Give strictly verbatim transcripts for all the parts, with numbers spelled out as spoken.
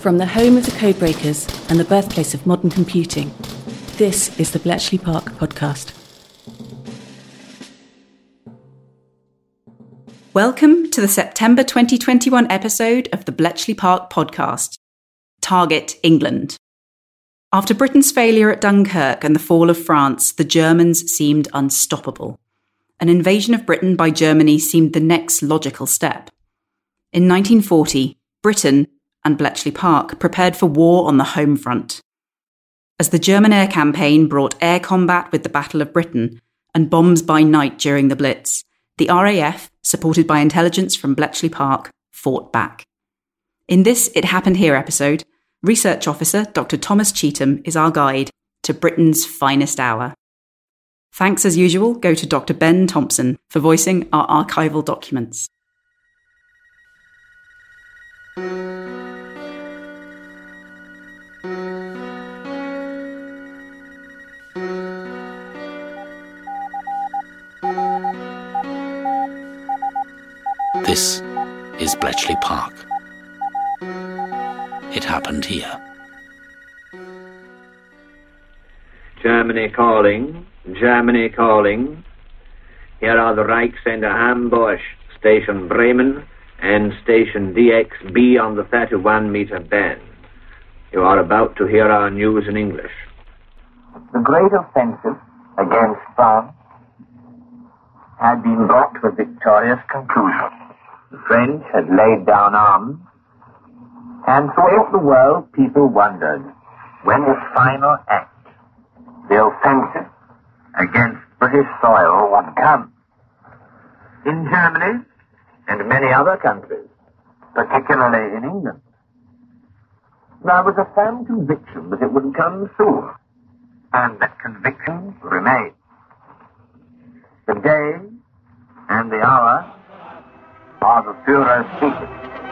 From the home of the codebreakers and the birthplace of modern computing, this is the Bletchley Park podcast. Welcome to the September twenty twenty-one episode of the Bletchley Park podcast, Target England. After Britain's failure at Dunkirk and the fall of France, the Germans seemed unstoppable. An invasion of Britain by Germany seemed the next logical step. In nineteen forty, Britain and Bletchley Park prepared for war on the home front. As the German air campaign brought air combat with the Battle of Britain and bombs by night during the Blitz, the R A F, supported by intelligence from Bletchley Park, fought back. In this It Happened Here episode, research officer Doctor Thomas Cheetham is our guide to Britain's finest hour. Thanks as usual go to Doctor Ben Thompson for voicing our archival documents. This is Bletchley Park. It happened here. Germany calling, Germany calling. Here are the Reichsender Ambush, Station Bremen, and Station D X B on the thirty-one meter band. You are about to hear our news in English. The great offensive against France had been brought to a victorious conclusion. The French had laid down arms, and throughout the world people wondered when the final act, the offensive against British soil, would come. In Germany and many other countries, particularly in England, there was a firm conviction that it would come soon, and that conviction remained. The day and the hour are the Führer's secret.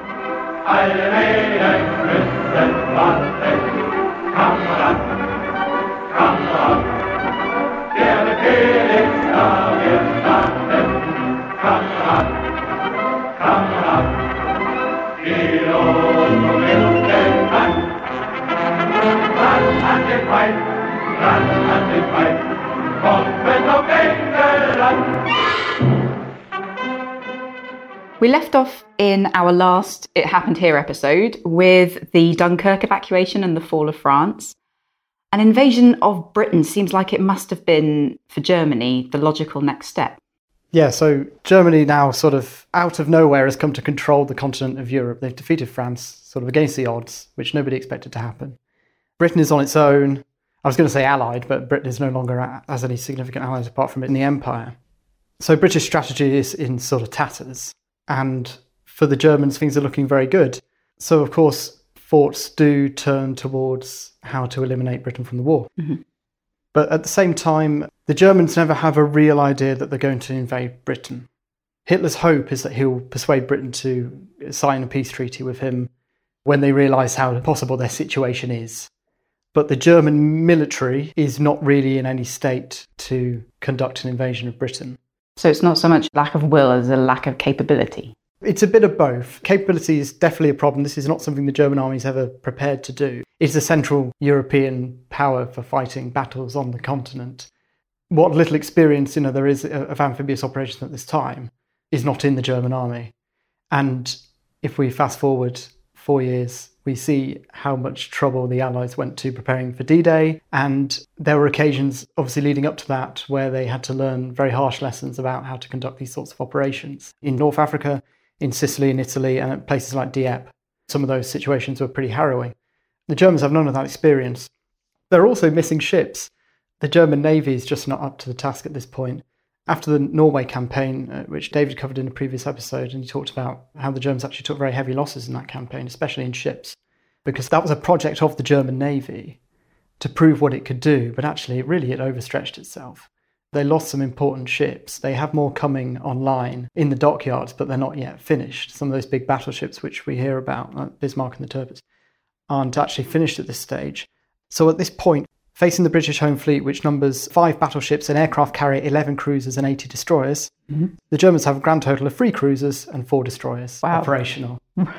We left off in our last It Happened Here episode with the Dunkirk evacuation and the fall of France. An invasion of Britain seems like it must have been, for Germany, the logical next step. Yeah, so Germany now sort of out of nowhere has come to control the continent of Europe. They've defeated France sort of against the odds, which nobody expected to happen. Britain is on its own. I was going to say allied, but Britain is no longer has any significant allies apart from it in the empire. So British strategy is in sort of tatters. And for the Germans, things are looking very good. So, of course, thoughts do turn towards how to eliminate Britain from the war. Mm-hmm. But at the same time, the Germans never have a real idea that they're going to invade Britain. Hitler's hope is that he'll persuade Britain to sign a peace treaty with him when they realise how impossible their situation is. But the German military is not really in any state to conduct an invasion of Britain. So it's not so much lack of will as a lack of capability. It's a bit of both. Capability is definitely a problem. This is not something the German army's ever prepared to do. It's a central European power for fighting battles on the continent. What little experience, you know, there is of amphibious operations at this time is not in the German army. And if we fast forward four years, we see how much trouble the Allies went to preparing for D-Day. And there were occasions, obviously leading up to that, where they had to learn very harsh lessons about how to conduct these sorts of operations. In North Africa, in Sicily, in Italy, and at places like Dieppe, some of those situations were pretty harrowing. The Germans have none of that experience. They're also missing ships. The German Navy is just not up to the task at this point. After the Norway campaign, uh, which David covered in a previous episode, and he talked about how the Germans actually took very heavy losses in that campaign, especially in ships, because that was a project of the German Navy to prove what it could do, but actually it really it overstretched itself. They lost some important ships. They have more coming online in the dockyards, but they're not yet finished. Some of those big battleships which we hear about, like Bismarck and the Tirpitz, aren't actually finished at this stage. So at this point, facing the British Home Fleet, which numbers five battleships, an aircraft carrier, eleven cruisers and eighty destroyers, mm-hmm. the Germans have a grand total of three cruisers and four destroyers wow. operational.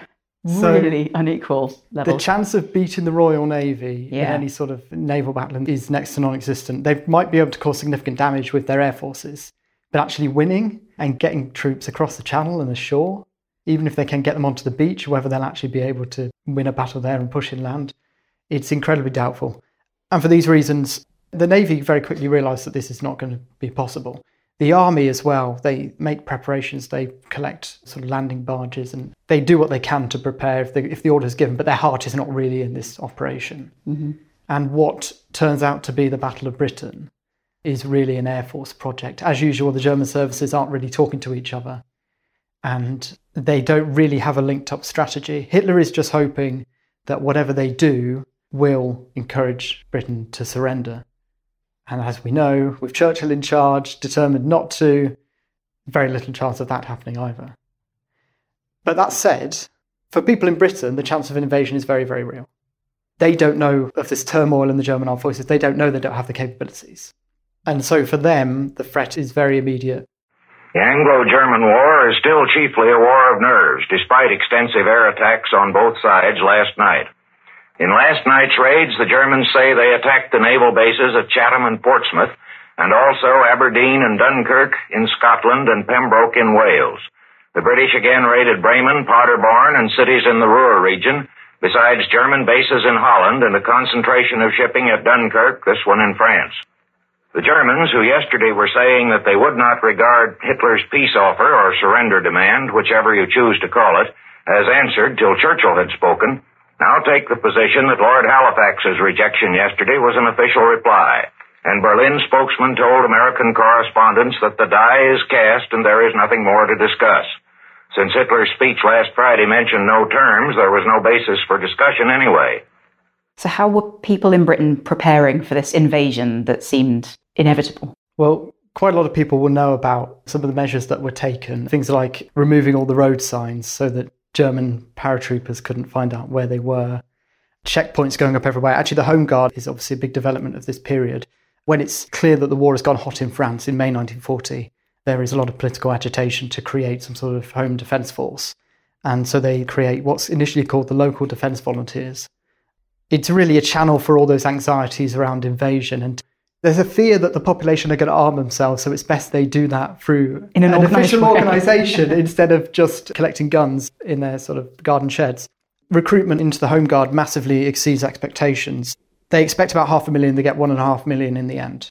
So really unequal level. The chance of beating the Royal Navy Yeah. in any sort of naval battle is next to non-existent. They might be able to cause significant damage with their air forces, but actually winning and getting troops across the channel and ashore, even if they can get them onto the beach, whether they'll actually be able to win a battle there and push inland, it's incredibly doubtful. And for these reasons, the Navy very quickly realised that this is not going to be possible. The army as well, they make preparations, they collect sort of landing barges, and they do what they can to prepare if the, if the order is given, but their heart is not really in this operation. Mm-hmm. And what turns out to be the Battle of Britain is really an Air Force project. As usual, the German services aren't really talking to each other, and they don't really have a linked up strategy. Hitler is just hoping that whatever they do will encourage Britain to surrender. And as we know, with Churchill in charge, determined not to, very little chance of that happening either. But that said, for people in Britain, the chance of an invasion is very, very real. They don't know of this turmoil in the German armed forces. They don't know they don't have the capabilities. And so for them, the threat is very immediate. The Anglo-German War is still chiefly a war of nerves, despite extensive air attacks on both sides last night. In last night's raids, the Germans say they attacked the naval bases at Chatham and Portsmouth, and also Aberdeen and Dunkirk in Scotland and Pembroke in Wales. The British again raided Bremen, Paderborn, and cities in the Ruhr region, besides German bases in Holland and a concentration of shipping at Dunkirk, this one in France. The Germans, who yesterday were saying that they would not regard Hitler's peace offer or surrender demand, whichever you choose to call it, as answered till Churchill had spoken, now take the position that Lord Halifax's rejection yesterday was an official reply, and Berlin spokesman told American correspondents that the die is cast and there is nothing more to discuss. Since Hitler's speech last Friday mentioned no terms, there was no basis for discussion anyway. So how were people in Britain preparing for this invasion that seemed inevitable? Well, quite a lot of people will know about some of the measures that were taken, things like removing all the road signs so that German paratroopers couldn't find out where they were. Checkpoints going up everywhere. Actually, the Home Guard is obviously a big development of this period. When it's clear that the war has gone hot in France in May nineteen forty, there is a lot of political agitation to create some sort of home defence force. And so they create what's initially called the Local Defence Volunteers. It's really a channel for all those anxieties around invasion. And there's a fear that the population are going to arm themselves, so it's best they do that through in an, an official way. organisation instead of just collecting guns in their sort of garden sheds. Recruitment into the Home Guard massively exceeds expectations. They expect about half a million, they get one and a half million in the end.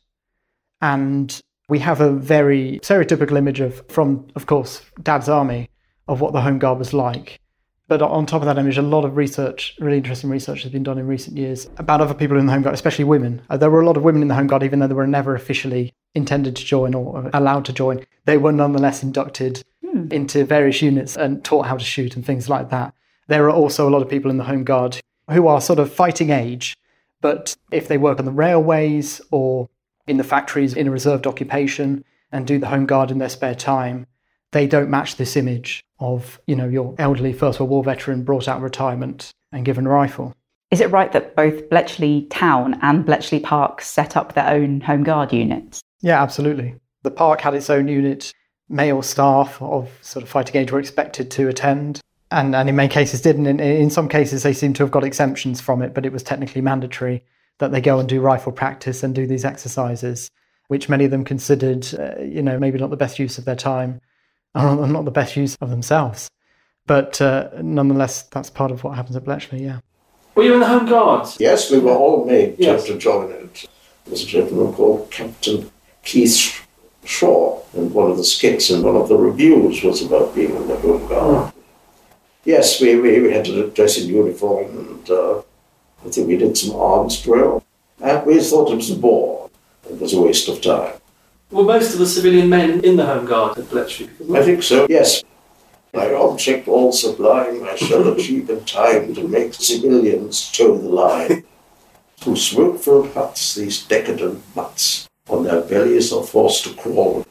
And we have a very stereotypical image of, from, of course, Dad's army, of what the Home Guard was like. But on top of that image, a lot of research, really interesting research has been done in recent years about other people in the Home Guard, especially women. Uh, there were a lot of women in the Home Guard, even though they were never officially intended to join or allowed to join. They were nonetheless inducted hmm. into various units and taught how to shoot and things like that. There are also a lot of people in the Home Guard who are sort of fighting age, but if they work on the railways or in the factories in a reserved occupation and do the Home Guard in their spare time, they don't match this image of, you know, your elderly First World War veteran brought out of retirement and given a rifle. Is it right that both Bletchley Town and Bletchley Park set up their own Home Guard units? Yeah, absolutely. The park had its own unit. Male staff of sort of fighting age were expected to attend, and, and in many cases didn't. In, in some cases, they seem to have got exemptions from it, but it was technically mandatory that they go and do rifle practice and do these exercises, which many of them considered, uh, you know, maybe not the best use of their time. Or not the best use of themselves. But uh, nonetheless, that's part of what happens at Bletchley, yeah. Were you in the Home Guards? Yes, we were all made yes. to join it. There was a gentleman called Captain Keith Shaw, and one of the skits in one of the reviews was about being in the Home Guard. Oh. Yes, we, we, we had to dress in uniform, and uh, I think we did some arms drill. And we thought it was a bore. It was a waste of time. Were most of the civilian men in the Home Guard at Bletchley? I think so, yes. My object all sublime, I shall achieve in time to make civilians toe the line. Through smoke-filled huts, these decadent butts on their bellies are forced to crawl.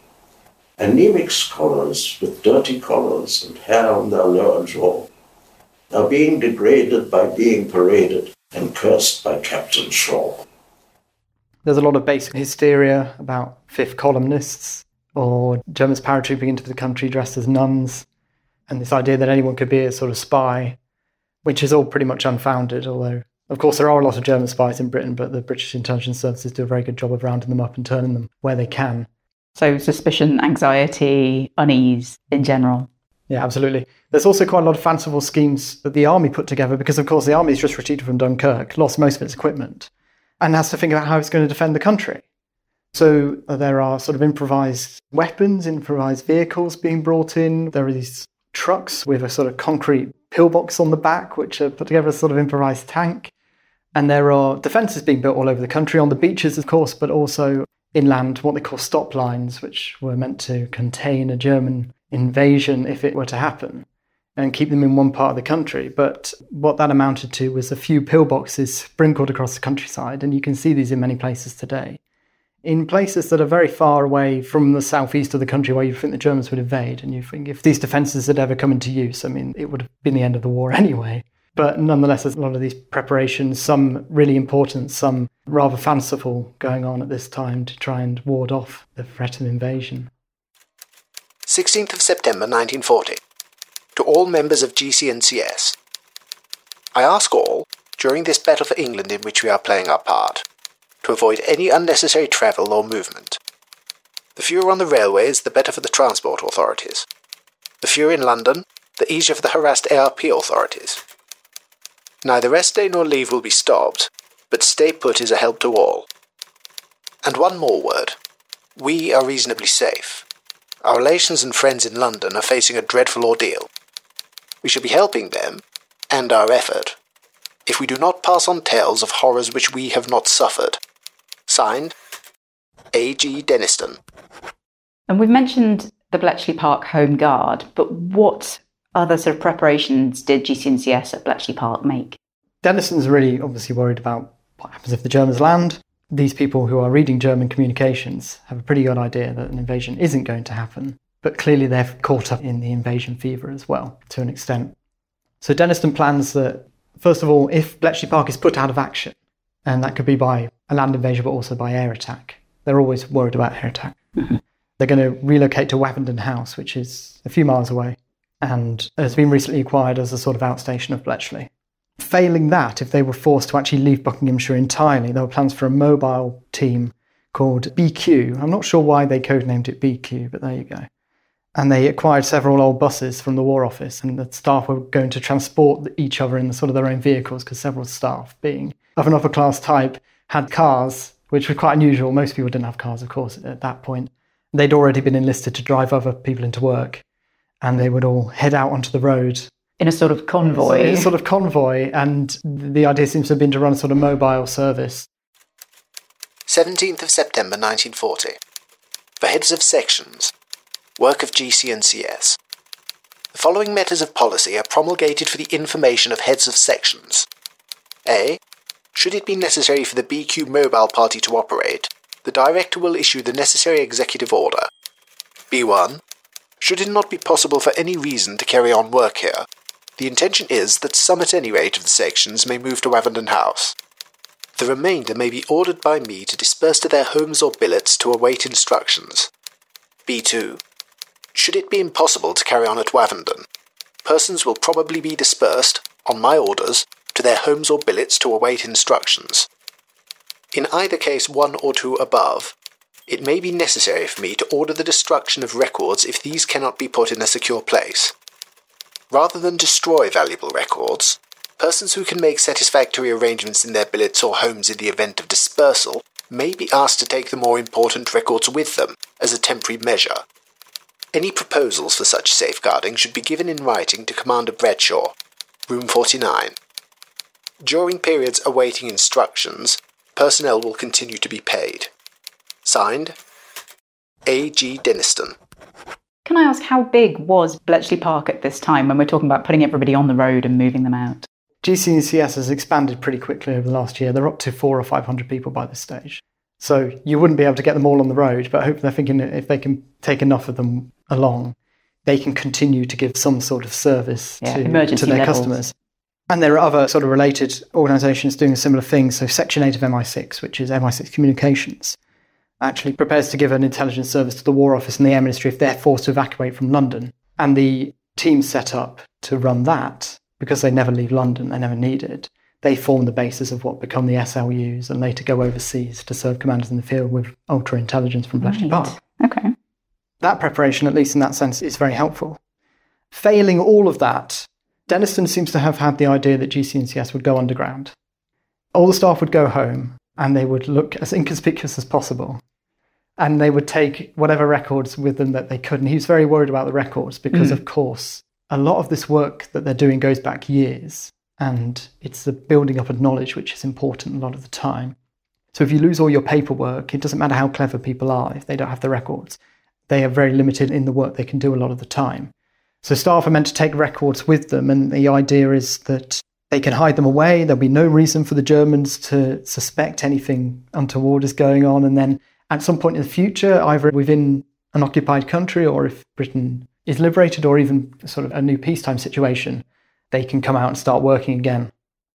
Anemic scholars with dirty collars and hair on their lower jaw are being degraded by being paraded and cursed by Captain Shaw. There's a lot of basic hysteria about fifth columnists or Germans paratrooping into the country dressed as nuns, and this idea that anyone could be a sort of spy. which is all pretty much unfounded, although, of course, there are a lot of German spies in Britain, but the British intelligence services do a very good job of rounding them up and turning them where they can. So suspicion, anxiety, unease in general. Yeah, absolutely. There's also quite a lot of fanciful schemes that the army put together because, of course, the army's just retreated from Dunkirk, lost most of its equipment, and has to think about how it's going to defend the country. So uh, there are sort of improvised weapons, improvised vehicles being brought in. There are these trucks with a sort of concrete pillbox on the back, which are put together as a sort of improvised tank. And there are defences being built all over the country, on the beaches, of course, but also inland, what they call stop lines, which were meant to contain a German invasion if it were to happen and keep them in one part of the country. But what that amounted to was a few pillboxes sprinkled across the countryside, and you can see these in many places today. In places that are very far away from the southeast of the country where you think the Germans would invade, and you think if these defences had ever come into use, I mean, it would have been the end of the war anyway. But nonetheless, there's a lot of these preparations, some really important, some rather fanciful, going on at this time to try and ward off the threat of invasion. sixteenth of September nineteen forty. To all members of G C N C S. I ask all, during this battle for England in which we are playing our part, to avoid any unnecessary travel or movement. The fewer on the railways, the better for the transport authorities. The fewer in London, the easier for the harassed A R P authorities. Neither rest day nor leave will be stopped, but stay put is a help to all. And one more word. We are reasonably safe. Our relations and friends in London are facing a dreadful ordeal. We shall be helping them, and our effort, if we do not pass on tales of horrors which we have not suffered. Signed, A G Denniston. And we've mentioned the Bletchley Park Home Guard, but what other sort of preparations did G C N C S at Bletchley Park make? Denniston's really obviously worried about what happens if the Germans land. These people who are reading German communications have a pretty good idea that an invasion isn't going to happen, but clearly they're caught up in the invasion fever as well, to an extent. So Denniston plans that, first of all, if Bletchley Park is put out of action, and that could be by a land invasion but also by air attack, they're always worried about air attack. Mm-hmm. They're going to relocate to Wavendon House, which is a few miles away, and has been recently acquired as a sort of outstation of Bletchley. Failing that, if they were forced to actually leave Buckinghamshire entirely, there were plans for a mobile team called B Q. I'm not sure why they codenamed it B Q, but there you go. And they acquired several old buses from the War Office, and the staff were going to transport each other in the sort of their own vehicles, because several staff, being of an upper-class type, had cars, which was quite unusual. Most people didn't have cars, of course, at that point. They'd already been enlisted to drive other people into work, and they would all head out onto the road. In a sort of convoy. In a sort of convoy, and the idea seems to have been to run a sort of mobile service. seventeenth of September nineteen forty. For heads of sections. Work of G C N C S. The following matters of policy are promulgated for the information of heads of sections. A. Should it be necessary for the B Q mobile party to operate, the Director will issue the necessary executive order. B one. Should it not be possible for any reason to carry on work here, the intention is that some at any rate of the sections may move to Wavendon House. The remainder may be ordered by me to disperse to their homes or billets to await instructions. B two. Should it be impossible to carry on at Wavendon, persons will probably be dispersed, on my orders, to their homes or billets to await instructions. In either case one or two above, it may be necessary for me to order the destruction of records if these cannot be put in a secure place. Rather than destroy valuable records, persons who can make satisfactory arrangements in their billets or homes in the event of dispersal may be asked to take the more important records with them as a temporary measure. Any proposals for such safeguarding should be given in writing to Commander Bradshaw, room forty-nine. During periods awaiting instructions, personnel will continue to be paid. Signed, A G Denniston. Can I ask, how big was Bletchley Park at this time when we're talking about putting everybody on the road and moving them out? G C N C S has expanded pretty quickly over the last year. They're up to four or five hundred people by this stage. So you wouldn't be able to get them all on the road, but I hope they're thinking that if they can take enough of them along, they can continue to give some sort of service yeah, to, emergency to their levels. customers. And there are other sort of related organisations doing a similar thing. So Section eight of M I six, which is M I six Communications, actually prepares to give an intelligence service to the War Office and the Air Ministry if they're forced to evacuate from London. And the team set up to run that because they never leave London, they're never needed, they form the basis of what become the S L Us and later go overseas to serve commanders in the field with ultra-intelligence from Bletchley Right. Park. Okay. That preparation, at least in that sense, is very helpful. Failing all of that, Denniston seems to have had the idea that G C N C S would go underground. All the staff would go home and they would look as inconspicuous as possible. And they would take whatever records with them that they could. And he was very worried about the records because, mm. of course, a lot of this work that they're doing goes back years. And it's the building up of knowledge which is important a lot of the time. So if you lose all your paperwork, it doesn't matter how clever people are if they don't have the records. They are very limited in the work they can do a lot of the time. So staff are meant to take records with them, and the idea is that they can hide them away. There'll be no reason for the Germans to suspect anything untoward is going on. And then at some point in the future, either within an occupied country or if Britain is liberated or even sort of a new peacetime situation, they can come out and start working again.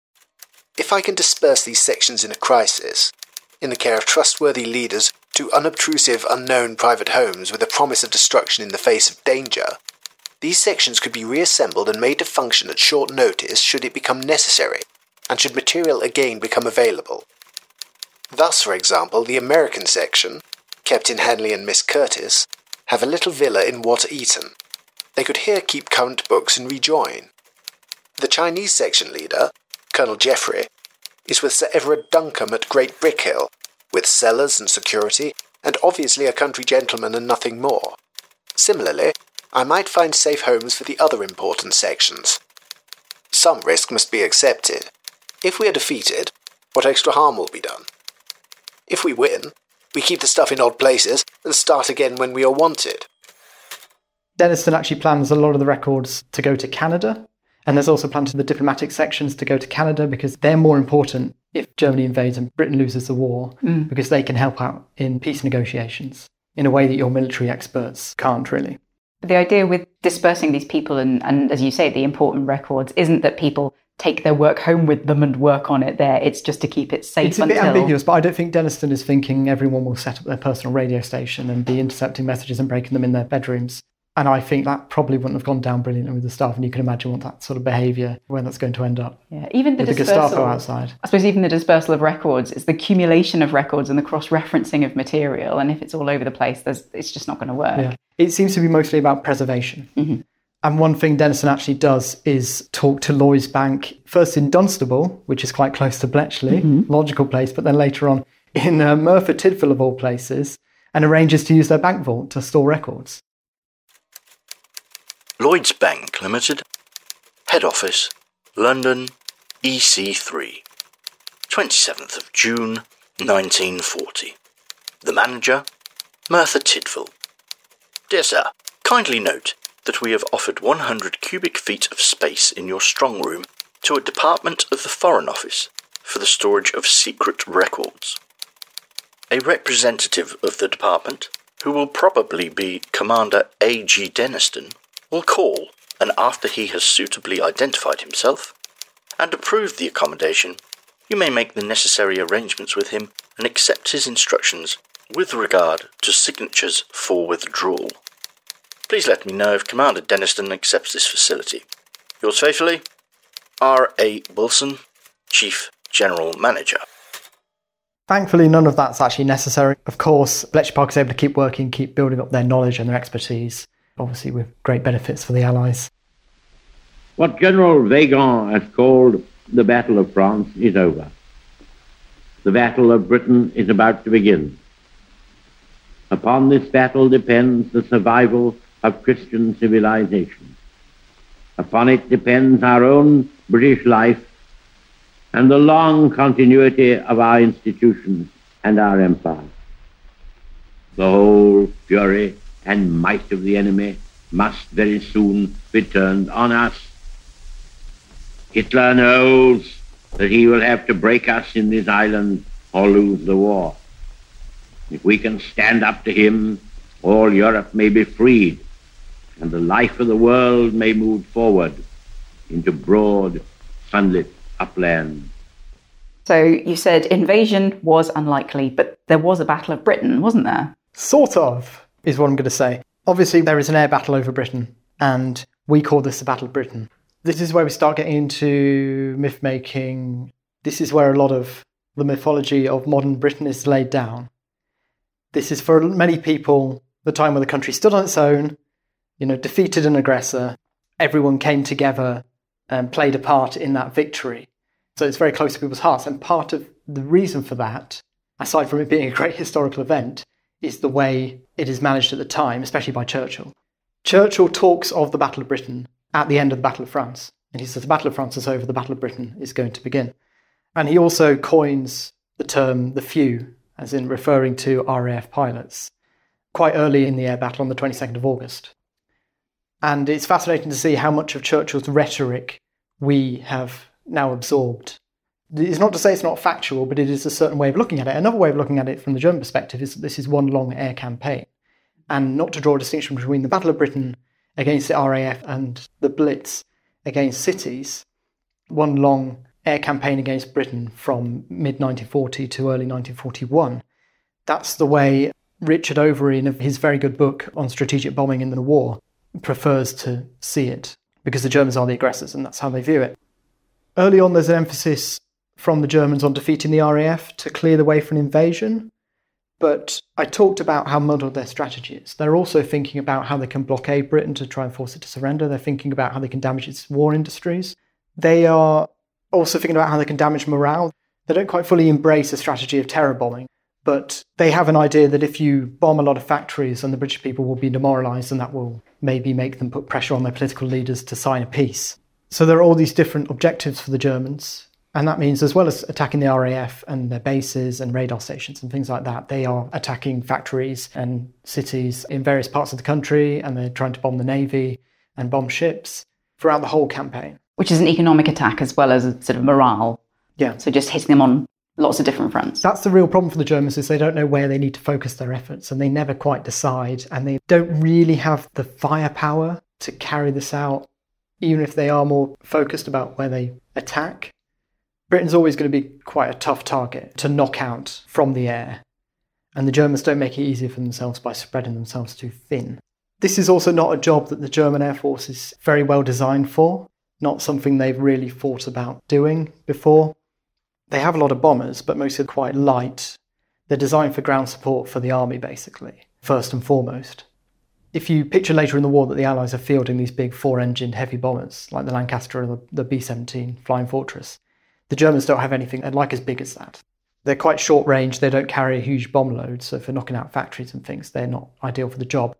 If I can disperse these sections in a crisis, in the care of trustworthy leaders, to unobtrusive, unknown private homes with a promise of destruction in the face of danger, these sections could be reassembled and made to function at short notice should it become necessary, and should material again become available. Thus, for example, the American section, Captain Hanley and Miss Curtis, have a little villa in Water Eaton. They could here keep current books and rejoin. The Chinese section leader, Colonel Jeffrey, is with Sir Everard Duncombe at Great Brickhill, with cellars and security, and obviously a country gentleman and nothing more. Similarly, I might find safe homes for the other important sections. Some risk must be accepted. If we are defeated, what extra harm will be done? If we win, we keep the stuff in odd places and start again when we are wanted. Denniston actually plans a lot of the records to go to Canada, and there's also plans for the diplomatic sections to go to Canada because they're more important if Germany invades and Britain loses the war, mm. because they can help out in peace negotiations in a way that your military experts can't really. The idea with dispersing these people and, and, as you say, the important records isn't that people take their work home with them and work on it there. It's just to keep it safe It's a until... bit ambiguous, but I don't think Denniston is thinking everyone will set up their personal radio station and be intercepting messages and breaking them in their bedrooms. And I think that probably wouldn't have gone down brilliantly with the staff, and you can imagine what that sort of behaviour, where that's going to end up. Yeah, even the with dispersal, the Gestapo outside. I suppose even the dispersal of records is the accumulation of records and the cross-referencing of material, and if it's all over the place, there's, it's just not going to work. Yeah. It seems to be mostly about preservation. Mm-hmm. And one thing Denniston actually does is talk to Lloyds Bank, first in Dunstable, which is quite close to Bletchley, mm-hmm. logical place, but then later on in uh, Merthyr Tydfil of all places, and arranges to use their bank vault to store records. Lloyds Bank Limited, Head Office, London, E C three, twenty-seventh of June, nineteen forty. The Manager, Merthyr Tydfil. Dear Sir, kindly note that we have offered one hundred cubic feet of space in your strong room to a department of the Foreign Office for the storage of secret records. A representative of the department, who will probably be Commander A G Denniston, will call, and after he has suitably identified himself and approved the accommodation, you may make the necessary arrangements with him and accept his instructions with regard to signatures for withdrawal. Please let me know if Commander Denniston accepts this facility. Yours faithfully, R A Wilson, Chief General Manager. Thankfully, none of that's actually necessary. Of course, Bletchley Park is able to keep working, keep building up their knowledge and their expertise, obviously with great benefits for the Allies. What General Weygand has called the Battle of France is over. The Battle of Britain is about to begin. Upon this battle depends the survival of Christian civilization. Upon it depends our own British life and the long continuity of our institutions and our empire. The whole fury and might of the enemy must very soon be turned on us. Hitler knows that he will have to break us in this island or lose the war. If we can stand up to him, all Europe may be freed, and the life of the world may move forward into broad, sunlit upland. So you said invasion was unlikely, but there was a Battle of Britain, wasn't there? Sort of, is what I'm going to say. Obviously, there is an air battle over Britain, and we call this the Battle of Britain. This is where we start getting into myth making. This is where a lot of the mythology of modern Britain is laid down. This is, for many people, the time where the country stood on its own, you know, defeated an aggressor. Everyone came together and played a part in that victory. So it's very close to people's hearts. And part of the reason for that, aside from it being a great historical event, is the way it is managed at the time, especially by Churchill. Churchill talks of the Battle of Britain at the end of the Battle of France. And he says the Battle of France is over, the Battle of Britain is going to begin. And he also coins the term the few, as in referring to R A F pilots, quite early in the air battle on the twenty-second of August. And it's fascinating to see how much of Churchill's rhetoric we have now absorbed. It's not to say it's not factual, but it is a certain way of looking at it. Another way of looking at it from the German perspective is that this is one long air campaign. And not to draw a distinction between the Battle of Britain against the R A F and the Blitz against cities, one long air campaign against Britain from mid nineteen forty to early nineteen forty-one. That's the way Richard Overy, in his very good book on strategic bombing in the war, prefers to see it, because the Germans are the aggressors and that's how they view it. Early on, there's an emphasis from the Germans on defeating the R A F to clear the way for an invasion. But I talked about how muddled their strategy is. They're also thinking about how they can blockade Britain to try and force it to surrender. They're thinking about how they can damage its war industries. They are also thinking about how they can damage morale. They don't quite fully embrace a strategy of terror bombing, but they have an idea that if you bomb a lot of factories and the British people will be demoralised, and that will maybe make them put pressure on their political leaders to sign a peace. So there are all these different objectives for the Germans. And that means, as well as attacking the R A F and their bases and radar stations and things like that, they are attacking factories and cities in various parts of the country, and they're trying to bomb the navy and bomb ships throughout the whole campaign. Which is an economic attack as well as a sort of morale. Yeah. So just hitting them on lots of different fronts. That's the real problem for the Germans, is they don't know where they need to focus their efforts, and they never quite decide, and they don't really have the firepower to carry this out, even if they are more focused about where they attack. Britain's always going to be quite a tough target to knock out from the air, and the Germans don't make it easier for themselves by spreading themselves too thin. This is also not a job that the German Air Force is very well designed for, not something they've really thought about doing before. They have a lot of bombers, but most are quite light. They're designed for ground support for the army, basically, first and foremost. If you picture later in the war that the Allies are fielding these big four-engined heavy bombers, like the Lancaster or the, the B seventeen Flying Fortress, the Germans don't have anything like as big as that. They're quite short range, they don't carry a huge bomb load, so for knocking out factories and things, they're not ideal for the job.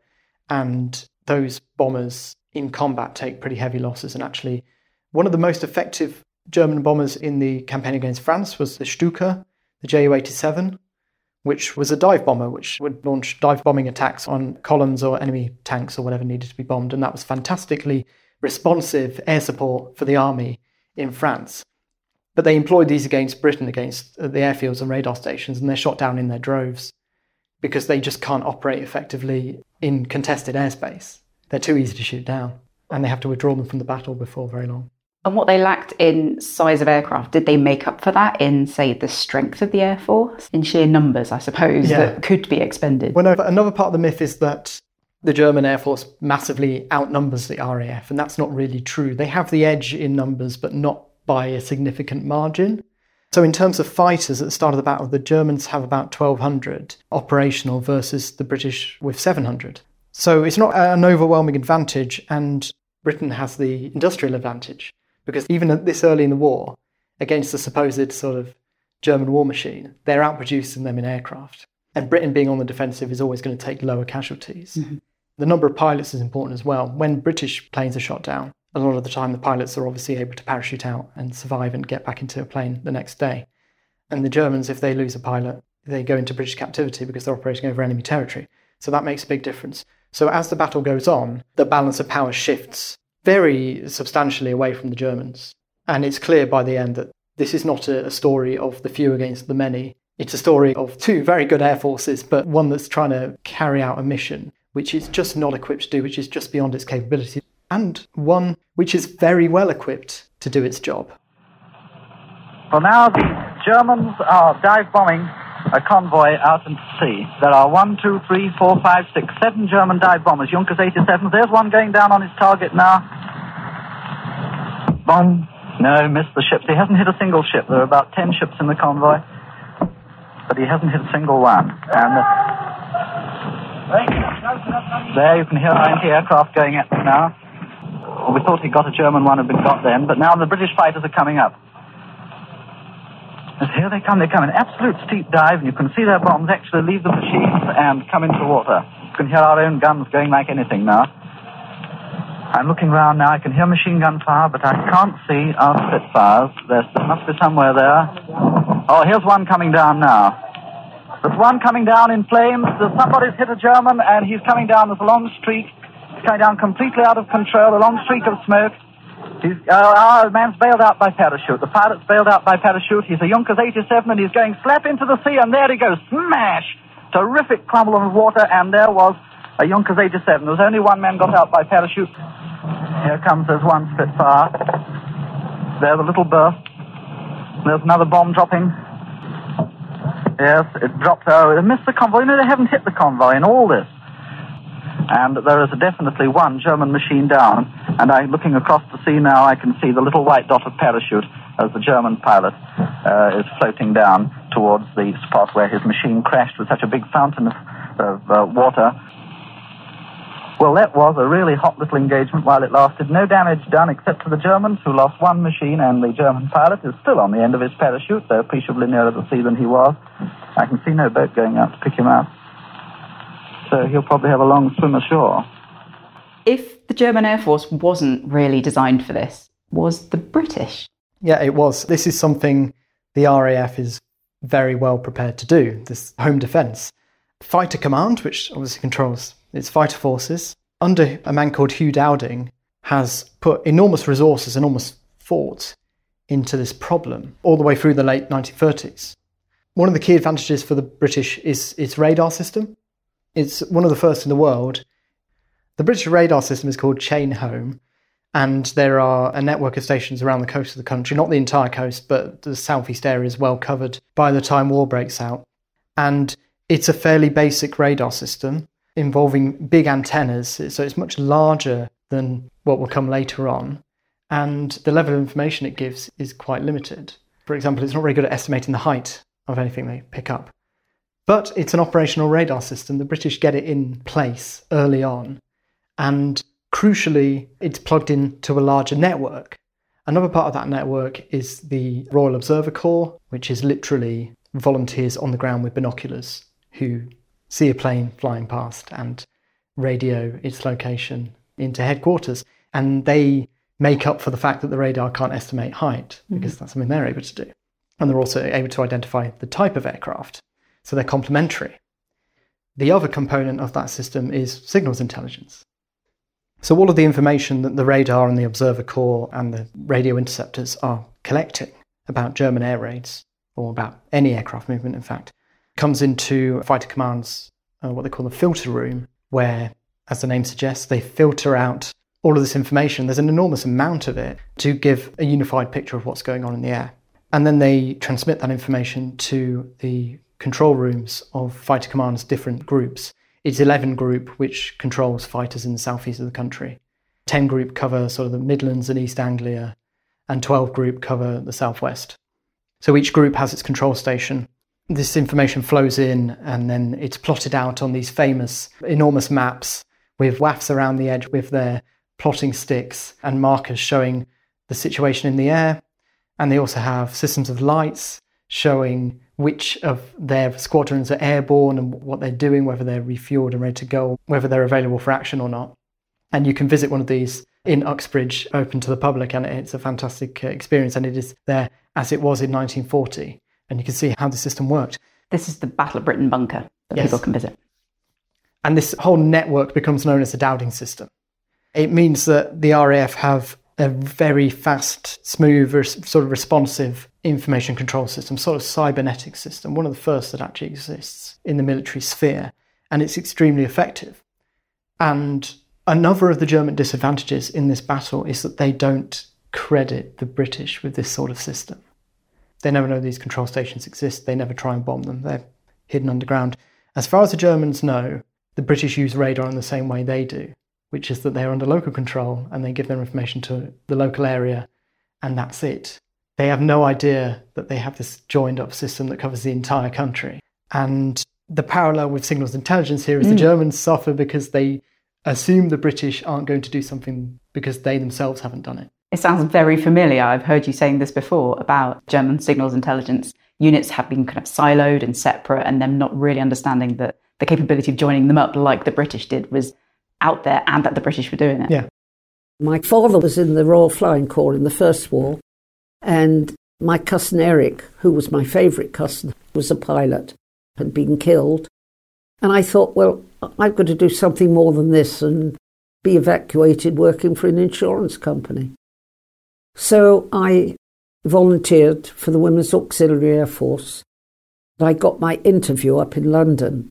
And those bombers in combat take pretty heavy losses, and actually one of the most effective German bombers in the campaign against France was the Stuka, the Ju eighty-seven, which was a dive bomber which would launch dive bombing attacks on columns or enemy tanks or whatever needed to be bombed, and that was fantastically responsive air support for the army in France. But they employed these against Britain, against the airfields and radar stations, and they're shot down in their droves because they just can't operate effectively in contested airspace. They're too easy to shoot down, and they have to withdraw them from the battle before very long. And what they lacked in size of aircraft, did they make up for that in, say, the strength of the Air Force? In sheer numbers, I suppose, yeah, that could be expended? Well, no, another part of the myth is that the German Air Force massively outnumbers the R A F, and that's not really true. They have the edge in numbers, but not by a significant margin. So in terms of fighters, at the start of the battle, the Germans have about twelve hundred operational versus the British with seven hundred. So it's not an overwhelming advantage, and Britain has the industrial advantage, because even at this early in the war, against the supposed sort of German war machine, they're outproducing them in aircraft. And Britain being on the defensive is always going to take lower casualties. Mm-hmm. The number of pilots is important as well. When British planes are shot down, a lot of the time the pilots are obviously able to parachute out and survive and get back into a plane the next day. And the Germans, if they lose a pilot, they go into British captivity because they're operating over enemy territory. So that makes a big difference. So as the battle goes on, the balance of power shifts very substantially away from the Germans. And it's clear by the end that this is not a story of the few against the many. It's a story of two very good air forces, but one that's trying to carry out a mission which it's just not equipped to do, which is just beyond its capability, and one which is very well equipped to do its job. Well, now the Germans are dive bombing a convoy out into sea. There are one, two, three, four, five, six, seven German dive bombers, Junkers eighty-sevens. There's one going down on its target now. bomb. No, missed the ships. He hasn't hit a single ship. There are about ten ships in the convoy, but he hasn't hit a single one. And the... there you can hear our anti-aircraft going at them now. Well, we thought he got a German one had been got then, but now the British fighters are coming up. And here they come. They come in absolute steep dive, and you can see their bombs actually leave the machines and come into the water. You can hear our own guns going like anything now. I'm looking round now. I can hear machine gun fire, but I can't see our Spitfires. There must be somewhere there. Oh, here's one coming down now. There's one coming down in flames. There's somebody's hit a German, and he's coming down. There's a long streak. He's coming down completely out of control, a long streak of smoke. He's, uh, our man's bailed out by parachute. The pilot's bailed out by parachute. He's a Junkers eighty-seven, and he's going slap into the sea, and there he goes. Smash! Terrific crumble of water, and there was a Junkers eighty-seven. There was only one man got out by parachute. Here comes, there's one Spitfire. There's a little burst. There's another bomb dropping. Yes, it dropped. Oh, it missed the convoy. No, they haven't hit the convoy in all this. And there is definitely one German machine down. And I'm looking across the sea now. I can see the little white dot of parachute as the German pilot uh, is floating down towards the spot where his machine crashed with such a big fountain of, of uh, water. Well, that was a really hot little engagement while it lasted. No damage done except to the Germans, who lost one machine, and the German pilot is still on the end of his parachute, though appreciably nearer the sea than he was. I can see no boat going out to pick him up. So he'll probably have a long swim ashore. If the German Air Force wasn't really designed for this, was the British? Yeah, it was. This is something the R A F is very well prepared to do, this home defence. Fighter Command, which obviously controls its fighter forces, under a man called Hugh Dowding, has put enormous resources, enormous thought into this problem all the way through the late nineteen thirties. One of the key advantages for the British is its radar system. It's one of the first in the world. The British radar system is called Chain Home, and there are a network of stations around the coast of the country, not the entire coast, but the southeast area is well covered by the time war breaks out. And it's a fairly basic radar system involving big antennas, so it's much larger than what will come later on, and the level of information it gives is quite limited. For example, it's not very good at estimating the height of anything they pick up. But it's an operational radar system. The British get it in place early on, and crucially, it's plugged into a larger network. Another part of that network is the Royal Observer Corps, which is literally volunteers on the ground with binoculars who see a plane flying past and radio its location into headquarters. And they make up for the fact that the radar can't estimate height, because mm-hmm. that's something they're able to do. And they're also able to identify the type of aircraft. So they're complementary. The other component of that system is signals intelligence. So all of the information that the radar and the Observer Corps and the radio interceptors are collecting about German air raids, or about any aircraft movement, in fact, comes into Fighter Command's, uh, what they call the filter room, where, as the name suggests, they filter out all of this information. There's an enormous amount of it to give a unified picture of what's going on in the air. And then they transmit that information to the control rooms of Fighter Command's different groups. It's eleven Group, which controls fighters in the southeast of the country. ten Group cover sort of the Midlands and East Anglia, and twelve Group cover the southwest. So each group has its control station. This information flows in, and then it's plotted out on these famous, enormous maps with W A Fs around the edge with their plotting sticks and markers showing the situation in the air. And they also have systems of lights showing which of their squadrons are airborne and what they're doing, whether they're refueled and ready to go, whether they're available for action or not. And you can visit one of these in Uxbridge, open to the public, and it's a fantastic experience. And it is there as it was in nineteen forty. And you can see how the system worked. This is the Battle of Britain bunker that yes. people can visit. And this whole network becomes known as the Dowding system. It means that the R A F have a very fast, smooth, sort of responsive information control system, sort of cybernetic system, one of the first that actually exists in the military sphere, and it's extremely effective. And another of the German disadvantages in this battle is that they don't credit the British with this sort of system. They never know these control stations exist, they never try and bomb them, they're hidden underground. As far as the Germans know, the British use radar in the same way they do, which is that they're under local control and they give their information to the local area, and that's it. They have no idea that they have this joined-up system that covers the entire country. And the parallel with signals intelligence here is mm. the Germans suffer because they assume the British aren't going to do something because they themselves haven't done it. It sounds very familiar. I've heard you saying this before about German signals intelligence. Units have been kind of siloed and separate, and them not really understanding that the capability of joining them up like the British did was out there, and that the British were doing it. Yeah. My father was in the Royal Flying Corps in the First War, and my cousin Eric, who was my favourite cousin, was a pilot, had been killed. And I thought, well, I've got to do something more than this and be evacuated working for an insurance company. So I volunteered for the Women's Auxiliary Air Force. I got my interview up in London.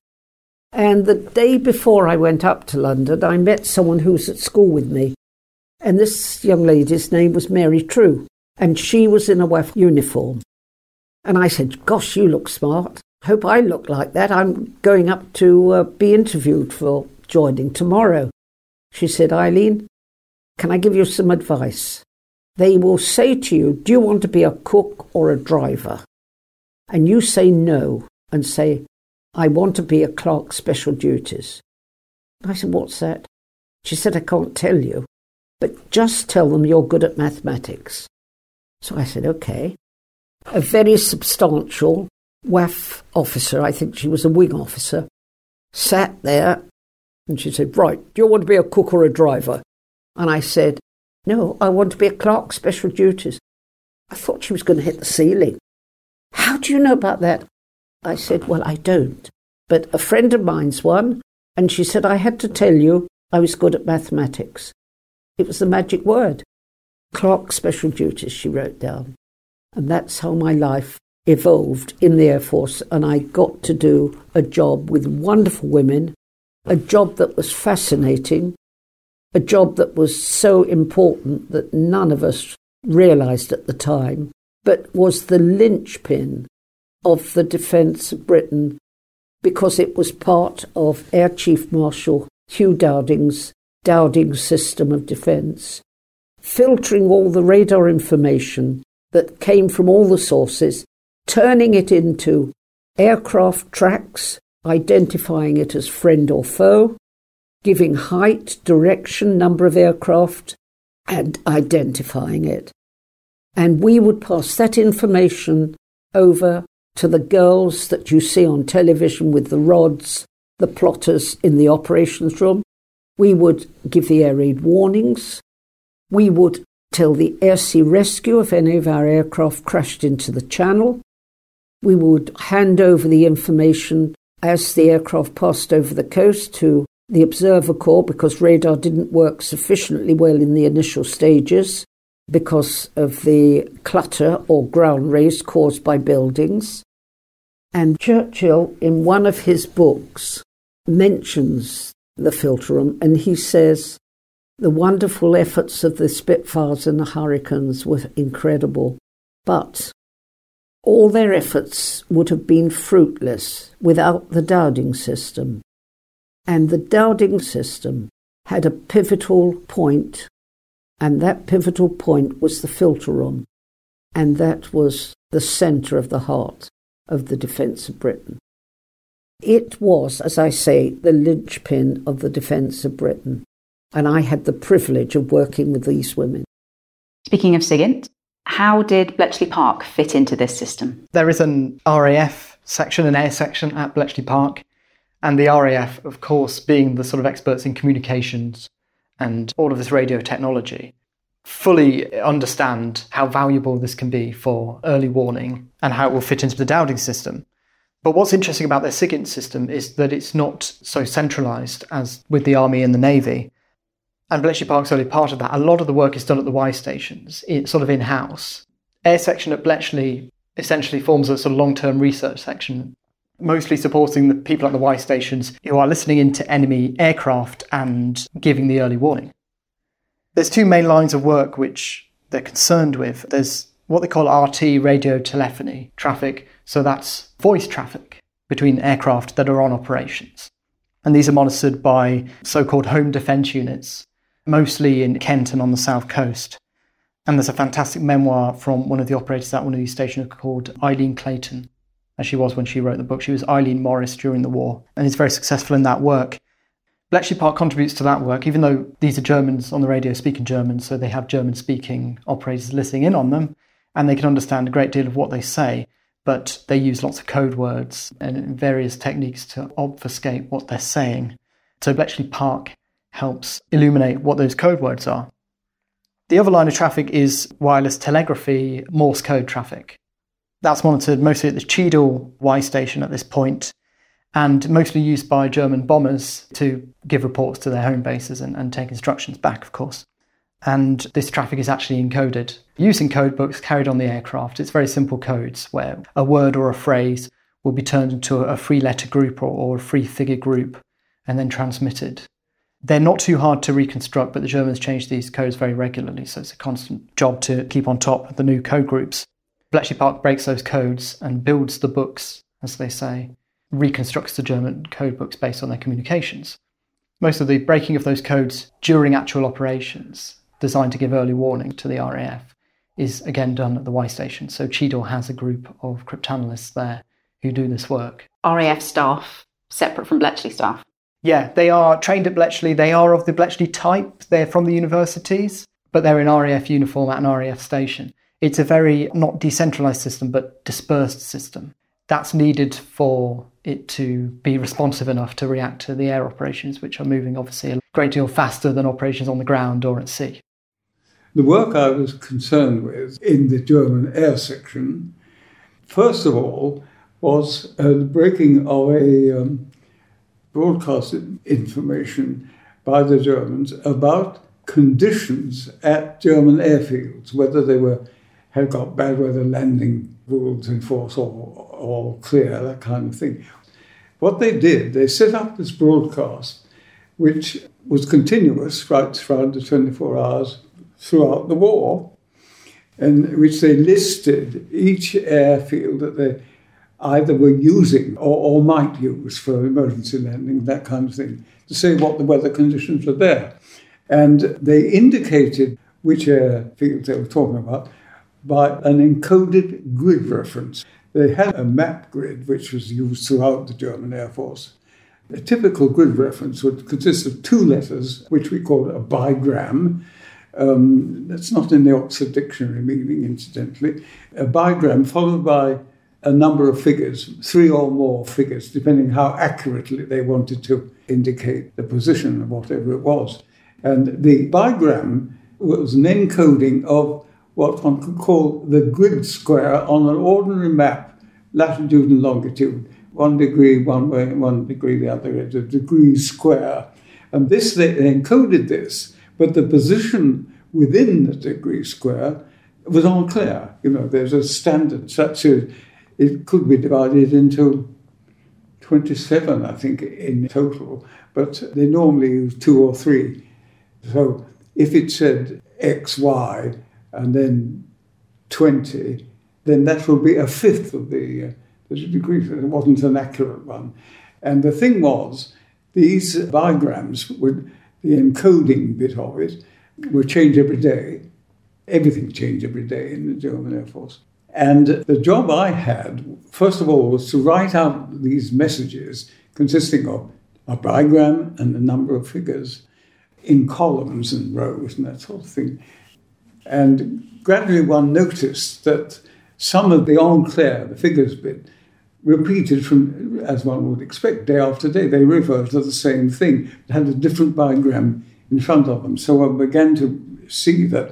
And the day before I went up to London, I met someone who was at school with me. And this young lady's name was Mary True. And she was in a W A F uniform. And I said, gosh, you look smart. Hope I look like that. I'm going up to uh, be interviewed for joining tomorrow. She said, Eileen, can I give you some advice? They will say to you, do you want to be a cook or a driver? And you say no and say, I want to be a clerk special duties. I said, what's that? She said, I can't tell you, but just tell them you're good at mathematics. So I said, okay. A very substantial W A F officer, I think she was a wing officer, sat there and she said, right, do you want to be a cook or a driver? And I said, no, I want to be a clerk, special duties. I thought she was going to hit the ceiling. How do you know about that? I said, well, I don't. But a friend of mine's one, and she said, I had to tell you I was good at mathematics. It was the magic word. Clerk, special duties, she wrote down. And that's how my life evolved in the Air Force, and I got to do a job with wonderful women, a job that was fascinating, a job that was so important that none of us realised at the time, but was the linchpin of the defence of Britain because it was part of Air Chief Marshal Hugh Dowding's Dowding system of defence, filtering all the radar information that came from all the sources, turning it into aircraft tracks, identifying it as friend or foe, giving height, direction, number of aircraft, and identifying it. And we would pass that information over to the girls that you see on television with the rods, the plotters in the operations room. We would give the air raid warnings. We would tell the air sea rescue if any of our aircraft crashed into the channel. We would hand over the information as the aircraft passed over the coast to the Observer Corps because radar didn't work sufficiently well in the initial stages because of the clutter or ground race caused by buildings. And Churchill, in one of his books, mentions the filter room, and he says, the wonderful efforts of the Spitfires and the Hurricanes were incredible, but all their efforts would have been fruitless without the Dowding system. And the Dowding system had a pivotal point, and that pivotal point was the filter room, and that was the centre of the heart of the defence of Britain. It was, as I say, the linchpin of the defence of Britain, and I had the privilege of working with these women. Speaking of SIGINT, how did Bletchley Park fit into this system? There is an R A F section, an air section at Bletchley Park, and the R A F, of course, being the sort of experts in communications and all of this radio technology, fully understand how valuable this can be for early warning and how it will fit into the Dowding system. But what's interesting about their SIGINT system is that it's not so centralised as with the Army and the Navy. And Bletchley Park's only part of that. A lot of the work is done at the Y stations, it's sort of in-house. Air section at Bletchley essentially forms a sort of long-term research section, mostly supporting the people at the Y stations who are listening into enemy aircraft and giving the early warning. There's two main lines of work which they're concerned with. There's what they call R T, radio telephony traffic, so that's voice traffic between aircraft that are on operations. And these are monitored by so-called home defence units, mostly in Kent and on the south coast. And there's a fantastic memoir from one of the operators at one of these stations called Eileen Clayton, as she was when she wrote the book. She was Eileen Morris during the war, and is very successful in that work. Bletchley Park contributes to that work, even though these are Germans on the radio speaking German, so they have German-speaking operators listening in on them, and they can understand a great deal of what they say, but they use lots of code words and various techniques to obfuscate what they're saying. So Bletchley Park helps illuminate what those code words are. The other line of traffic is wireless telegraphy, Morse code traffic. That's monitored mostly at the Cheadle Y station at this point, and mostly used by German bombers to give reports to their home bases and, and take instructions back, of course. And this traffic is actually encoded using code books carried on the aircraft. It's very simple codes where a word or a phrase will be turned into a three-letter group or, or a three-figure group and then transmitted. They're not too hard to reconstruct, but the Germans change these codes very regularly, so it's a constant job to keep on top of the new code groups. Bletchley Park breaks those codes and builds the books, as they say, reconstructs the German code books based on their communications. Most of the breaking of those codes during actual operations, designed to give early warning to the R A F, is again done at the Y station. So Cheadle has a group of cryptanalysts there who do this work. R A F staff, separate from Bletchley staff? Yeah, they are trained at Bletchley. They are of the Bletchley type. They're from the universities, but they're in R A F uniform at an R A F station. It's a very, not decentralised system, but dispersed system. That's needed for it to be responsive enough to react to the air operations, which are moving obviously a great deal faster than operations on the ground or at sea. The work I was concerned with in the German air section, first of all, was uh, the breaking of a um, broadcast information by the Germans about conditions at German airfields, whether they were had got bad weather landing rules in force or all clear, that kind of thing. What they did, they set up this broadcast, which was continuous right throughout the twenty-four hours throughout the war, in which they listed each airfield that they either were using or, or might use for emergency landing, that kind of thing, to say what the weather conditions were there. And they indicated which airfields they were talking about by an encoded grid reference. They had a map grid which was used throughout the German Air Force. A typical grid reference would consist of two letters, which we call a bigram. Um, that's not in the Oxford Dictionary meaning, incidentally. A bigram followed by a number of figures, three or more figures, depending how accurately they wanted to indicate the position of whatever it was. And the bigram was an encoding of what one could call the grid square on an ordinary map, latitude and longitude, one degree one way and one degree the other, it's a degree square. And this, they encoded this, but the position within the degree square was unclear. You know, there's a standard such as it could be divided into twenty-seven, I think, in total, but they normally use two or three. So if it said X, Y, and then twenty, then that will be a fifth of the, uh, the degree. It wasn't an accurate one. And the thing was, these bigrams, would, the encoding bit of it, would change every day. Everything changed every day in the German Air Force. And the job I had, first of all, was to write out these messages consisting of a bigram and a number of figures in columns and rows and that sort of thing. And gradually one noticed that some of the en clair, the figures bit, repeated from, as one would expect, day after day. They referred to the same thing. It had a different bigram in front of them. So I began to see that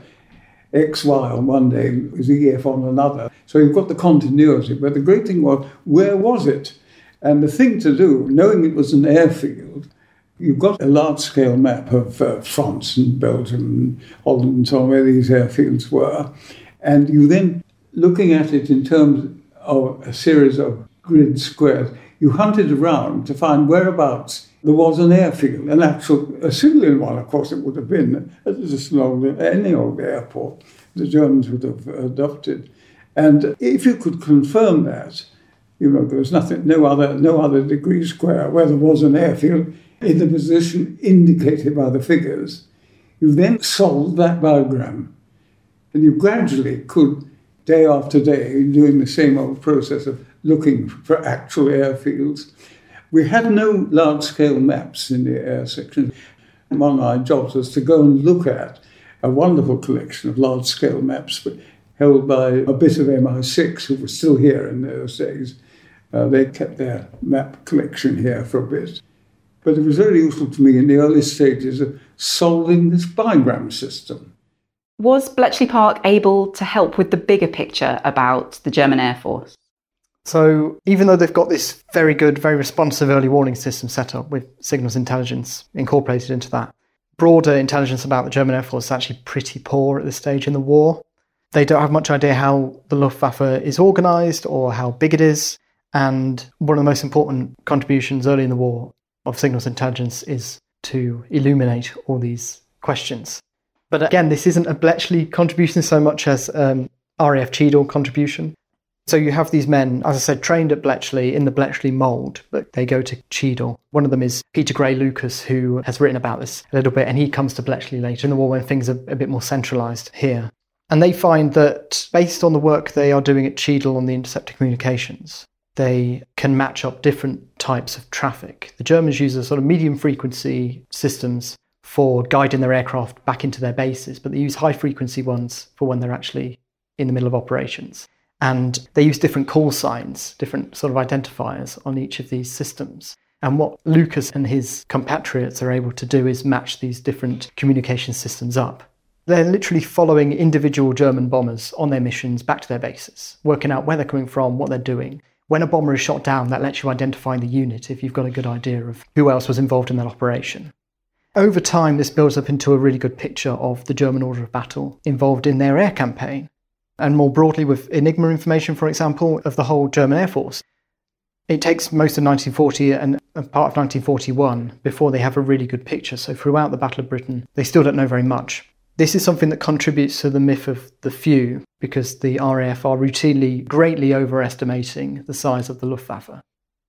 X Y on one day is E F on another. So you've got the continuity. But the great thing was, where was it? And the thing to do, knowing it was an airfield, you've got a large-scale map of uh, France and Belgium and Holland and so on, where these airfields were. And you then, looking at it in terms of a series of grid squares, you hunted around to find whereabouts there was an airfield, an actual, a civilian one, of course it would have been, just an old, any old airport the Germans would have adopted. And if you could confirm that, you know, there was nothing, no other, no other degree square where there was an airfield in the position indicated by the figures, you then solved that bigram. And you gradually could, day after day, doing the same old process of looking for actual airfields. We had no large-scale maps in the air section. Among our jobs was to go and look at a wonderful collection of large-scale maps held by a bit of M I six, who was still here in those days. Uh, they kept their map collection here for a bit. But it was very useful to me in the early stages of solving this bigram system. Was Bletchley Park able to help with the bigger picture about the German Air Force? So even though they've got this very good, very responsive early warning system set up with signals intelligence incorporated into that, broader intelligence about the German Air Force is actually pretty poor at this stage in the war. They don't have much idea how the Luftwaffe is organised or how big it is. And one of the most important contributions early in the war of signals intelligence is to illuminate all these questions. But again, this isn't a Bletchley contribution so much as um, R A F Cheadle contribution. So you have these men, as I said, trained at Bletchley in the Bletchley mould, but they go to Cheadle. One of them is Peter Gray Lucas, who has written about this a little bit, and he comes to Bletchley later in the war when things are a bit more centralised here. And they find that based on the work they are doing at Cheadle on the interceptor communications, they can match up different types of traffic. The Germans use a sort of medium frequency systems for guiding their aircraft back into their bases, but they use high frequency ones for when they're actually in the middle of operations. And they use different call signs, different sort of identifiers on each of these systems. And what Lucas and his compatriots are able to do is match these different communication systems up. They're literally following individual German bombers on their missions back to their bases, working out where they're coming from, what they're doing. When a bomber is shot down, that lets you identify the unit if you've got a good idea of who else was involved in that operation. Over time, this builds up into a really good picture of the German order of battle involved in their air campaign. And more broadly with Enigma information, for example, of the whole German Air Force. It takes most of nineteen forty and part of nineteen forty-one before they have a really good picture. So throughout the Battle of Britain, they still don't know very much. This is something that contributes to the myth of the few, because the R A F are routinely greatly overestimating the size of the Luftwaffe.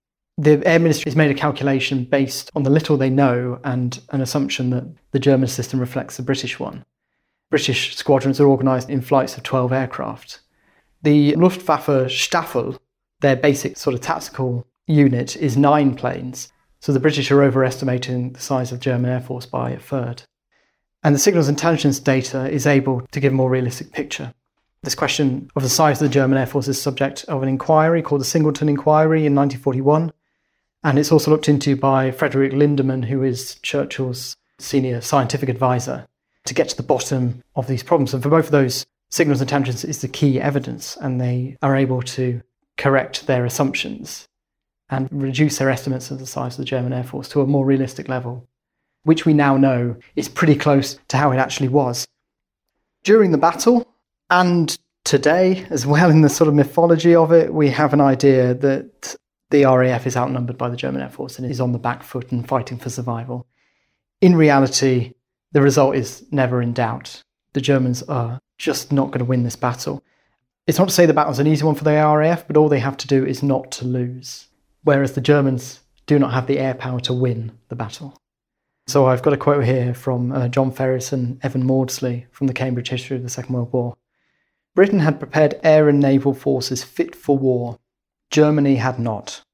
The Air Ministry has made a calculation based on the little they know and an assumption that the German system reflects the British one. British squadrons are organised in flights of twelve aircraft. The Luftwaffe Staffel, their basic sort of tactical unit, is nine planes. So the British are overestimating the size of the German Air Force by a third. And the signals intelligence data is able to give a more realistic picture. This question of the size of the German Air Force is subject of an inquiry called the Singleton Inquiry in nineteen forty-one. And it's also looked into by Frederick Lindemann, who is Churchill's senior scientific advisor, to get to the bottom of these problems. And for both of those, signals intelligence is the key evidence, and they are able to correct their assumptions and reduce their estimates of the size of the German Air Force to a more realistic level, which we now know is pretty close to how it actually was. During the battle, and today as well in the sort of mythology of it, we have an idea that the R A F is outnumbered by the German Air Force and is on the back foot and fighting for survival. In reality, the result is never in doubt. The Germans are just not going to win this battle. It's not to say the battle's an easy one for the R A F, but all they have to do is not to lose. Whereas the Germans do not have the air power to win the battle. So I've got a quote here from uh, John Ferris and Evan Maudsley from the Cambridge History of the Second World War. Britain had prepared air and naval forces fit for war. Germany had not.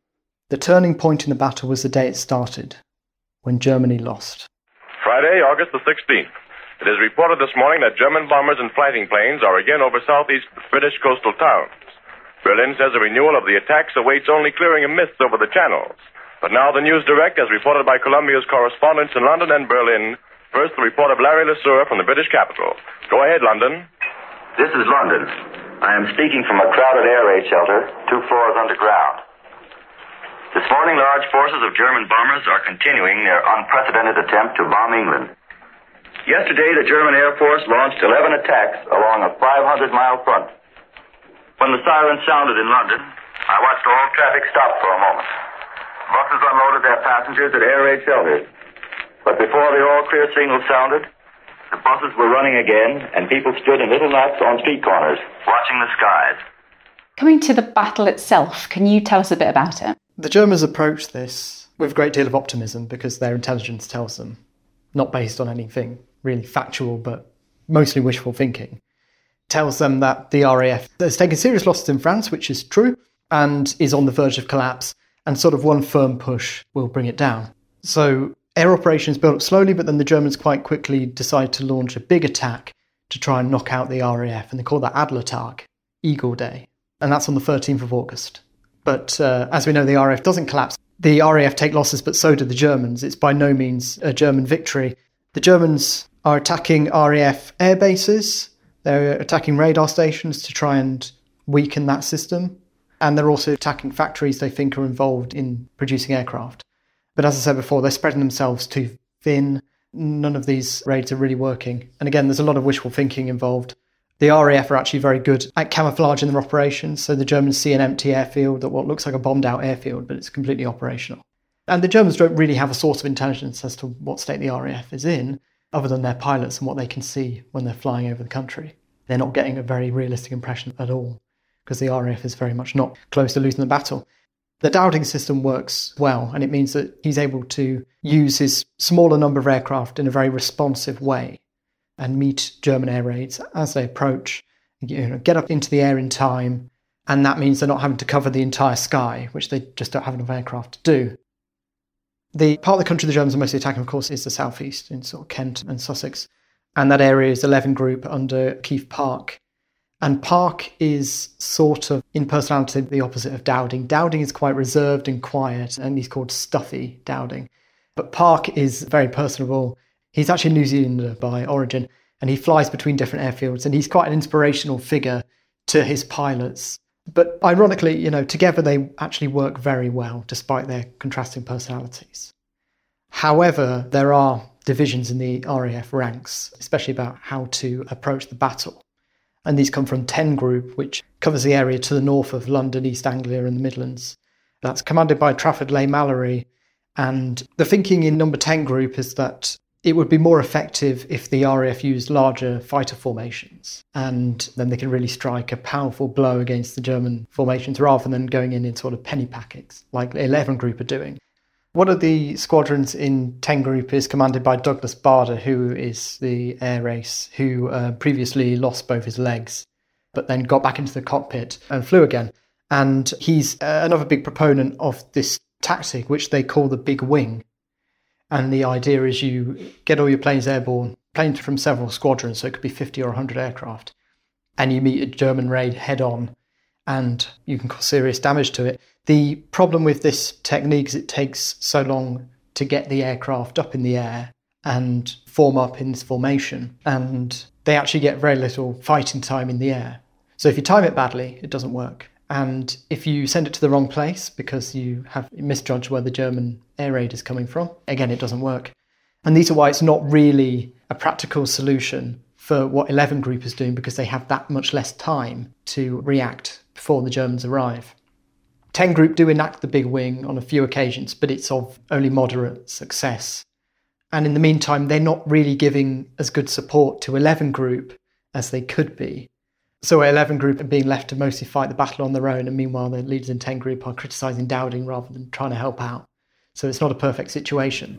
The turning point in the battle was the day it started, when Germany lost. Friday, August the sixteenth. It is reported this morning that German bombers and fighting planes are again over southeast British coastal towns. Berlin says a renewal of the attacks awaits only clearing of mists over the channels. But now the News Direct, as reported by Columbia's correspondents in London and Berlin. First, the report of Larry Lesueur from the British capital. Go ahead, London. This is London. I am speaking from a crowded air raid shelter, two floors underground. This morning, large forces of German bombers are continuing their unprecedented attempt to bomb England. Yesterday, the German Air Force launched eleven attacks along a five hundred mile front. When the siren sounded in London, I watched all traffic stop for a moment. Buses unloaded their passengers at air raid shelters. But before the all-clear signal sounded, the buses were running again, and people stood in little knots on street corners, watching the skies. Coming to the battle itself, can you tell us a bit about it? The Germans approach this with a great deal of optimism because their intelligence tells them, not based on anything really factual, but mostly wishful thinking, tells them that the R A F has taken serious losses in France, which is true, and is on the verge of collapse, and sort of one firm push will bring it down. So air operations build up slowly, but then the Germans quite quickly decide to launch a big attack to try and knock out the R A F, and they call that Adlertag, Eagle Day, and that's on the thirteenth of August. But uh, as we know, the R A F doesn't collapse. The R A F take losses, but so do the Germans. It's by no means a German victory. The Germans are attacking R A F air bases. They're attacking radar stations to try and weaken that system. And they're also attacking factories they think are involved in producing aircraft. But as I said before, they're spreading themselves too thin. None of these raids are really working. And again, there's a lot of wishful thinking involved. The R A F are actually very good at camouflaging their operations. So the Germans see an empty airfield at what looks like a bombed out airfield, but it's completely operational. And the Germans don't really have a source of intelligence as to what state the R A F is in, other than their pilots and what they can see when they're flying over the country. They're not getting a very realistic impression at all, because the R A F is very much not close to losing the battle. The Dowding system works well, and it means that he's able to use his smaller number of aircraft in a very responsive way and meet German air raids as they approach, you know, get up into the air in time, and that means they're not having to cover the entire sky, which they just don't have enough aircraft to do. The part of the country the Germans are mostly attacking, of course, is the southeast, in sort of Kent and Sussex, and that area is eleven Group under Keith Park. And Park is sort of, in personality, the opposite of Dowding. Dowding is quite reserved and quiet, and he's called Stuffy Dowding. But Park is very personable. He's actually a New Zealander by origin, and he flies between different airfields, and he's quite an inspirational figure to his pilots. But ironically, you know, together they actually work very well, despite their contrasting personalities. However, there are divisions in the R A F ranks, especially about how to approach the battle. And these come from ten Group, which covers the area to the north of London, East Anglia and the Midlands. That's commanded by Trafford Leigh-Mallory. And the thinking in number ten Group is that it would be more effective if the R A F used larger fighter formations, and then they can really strike a powerful blow against the German formations rather than going in in sort of penny packets like eleven Group are doing. One of the squadrons in ten Group is commanded by Douglas Bader, who is the air ace who uh, previously lost both his legs, but then got back into the cockpit and flew again. And he's uh, another big proponent of this tactic, which they call the big wing. And the idea is you get all your planes airborne, planes from several squadrons, so it could be fifty or one hundred aircraft, and you meet a German raid head on, and you can cause serious damage to it. The problem with this technique is it takes so long to get the aircraft up in the air and form up in this formation, and they actually get very little fighting time in the air. So if you time it badly, it doesn't work. And if you send it to the wrong place because you have misjudged where the German air raid is coming from, again, it doesn't work. And these are why it's not really a practical solution for what eleven Group is doing, because they have that much less time to react before the Germans arrive. ten Group do enact the big wing on a few occasions, but it's of only moderate success. And in the meantime, they're not really giving as good support to eleven Group as they could be. So eleven Group are being left to mostly fight the battle on their own, and meanwhile the leaders in ten Group are criticising Dowding rather than trying to help out. So it's not a perfect situation.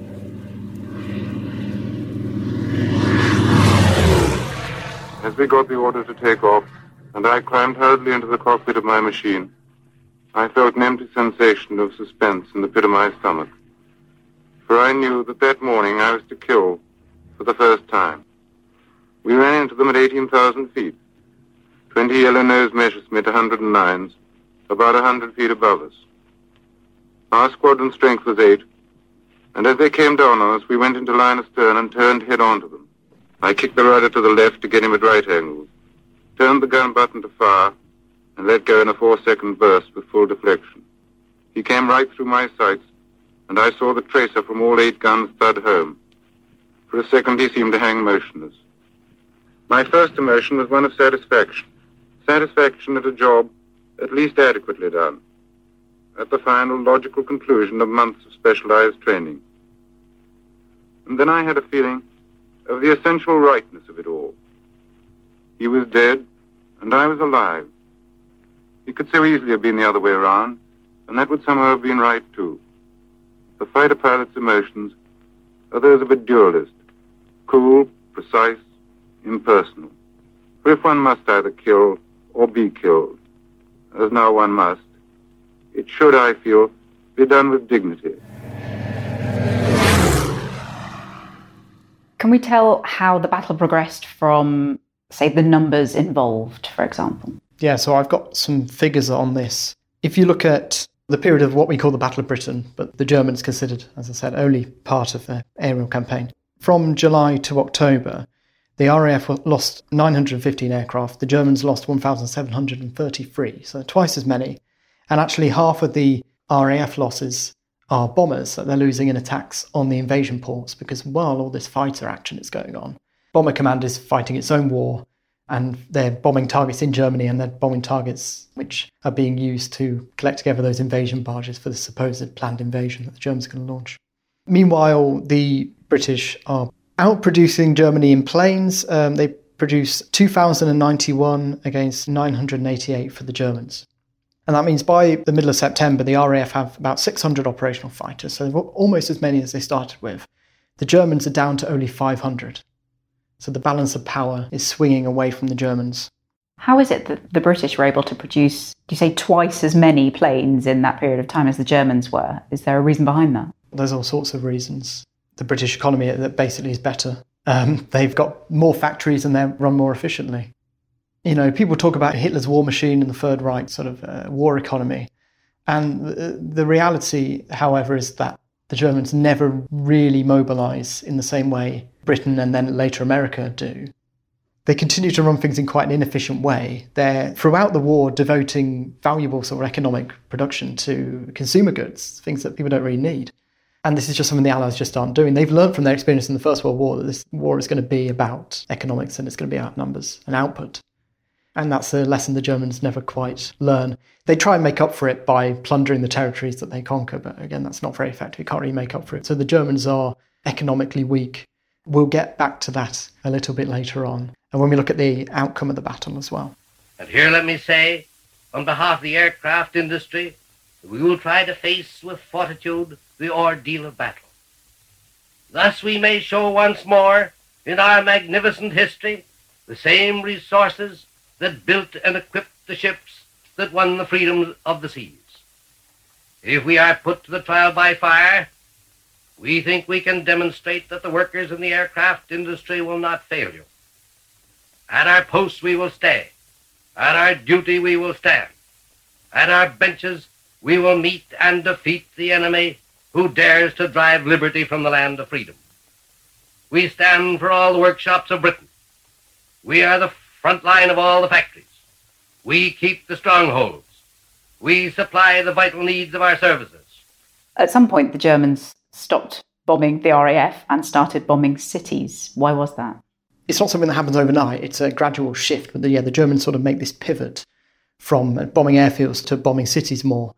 As we got the order to take off, and I climbed hurriedly into the cockpit of my machine, I felt an empty sensation of suspense in the pit of my stomach. For I knew that that morning I was to kill for the first time. We ran into them at eighteen thousand feet. Twenty yellow-nosed Messerschmitt one hundred nines, about a hundred feet above us. Our squadron strength was eight, and as they came down on us, we went into line astern and turned head on to them. I kicked the rudder to the left to get him at right angles, turned the gun button to fire, and let go in a four-second burst with full deflection. He came right through my sights, and I saw the tracer from all eight guns thud home. For a second, he seemed to hang motionless. My first emotion was one of satisfaction. Satisfaction at a job at least adequately done, at the final logical conclusion of months of specialized training. And then I had a feeling of the essential rightness of it all. He was dead, and I was alive. It could so easily have been the other way around, and that would somehow have been right too. The fighter pilot's emotions are those of a dualist, cool, precise, impersonal. For if one must either kill or be killed, as now one must, it should, I feel, be done with dignity. Can we tell how the battle progressed from, say, the numbers involved, for example? Yeah, so I've got some figures on this. If you look at the period of what we call the Battle of Britain, but the Germans considered, as I said, only part of their aerial campaign, from July to October, the R A F lost nine hundred fifteen aircraft, the Germans lost one thousand seven hundred thirty-three, so twice as many. And actually half of the R A F losses are bombers that they're losing in attacks on the invasion ports, because while all this fighter action is going on, Bomber Command is fighting its own war, and they're bombing targets in Germany, and they're bombing targets which are being used to collect together those invasion barges for the supposed planned invasion that the Germans are going to launch. Meanwhile, the British are outproducing Germany in planes. Um, they produce two thousand ninety-one against nine hundred eighty-eight for the Germans. And that means by the middle of September, the R A F have about six hundred operational fighters, so they've almost as many as they started with. The Germans are down to only five hundred. So the balance of power is swinging away from the Germans. How is it that the British were able to produce, do you say, twice as many planes in that period of time as the Germans were? Is there a reason behind that? There's all sorts of reasons. The British economy that basically is better. Um, they've got more factories and they run more efficiently. You know, people talk about Hitler's war machine and the Third Reich sort of uh, war economy. And the, the reality, however, is that the Germans never really mobilise in the same way Britain and then later America do. They continue to run things in quite an inefficient way. They're, throughout the war, devoting valuable sort of economic production to consumer goods, things that people don't really need. And this is just something the Allies just aren't doing. They've learned from their experience in the First World War that this war is going to be about economics and it's going to be about numbers and output. And that's a lesson the Germans never quite learn. They try and make up for it by plundering the territories that they conquer, but again, that's not very effective. You can't really make up for it. So the Germans are economically weak. We'll get back to that a little bit later on, and when we look at the outcome of the battle as well. And here let me say, on behalf of the aircraft industry, we will try to face with fortitude the ordeal of battle. Thus we may show once more in our magnificent history the same resources that built and equipped the ships that won the freedom of the seas. If we are put to the trial by fire, we think we can demonstrate that the workers in the aircraft industry will not fail you. At our posts we will stay. At our duty we will stand. At our benches we will meet and defeat the enemy who dares to drive liberty from the land of freedom. We stand for all the workshops of Britain. We are the front line of all the factories. We keep the strongholds. We supply the vital needs of our services. At some point, the Germans stopped bombing the R A F and started bombing cities. Why was that? It's not something that happens overnight. It's a gradual shift. But the, yeah, the Germans sort of make this pivot from bombing airfields to bombing cities more.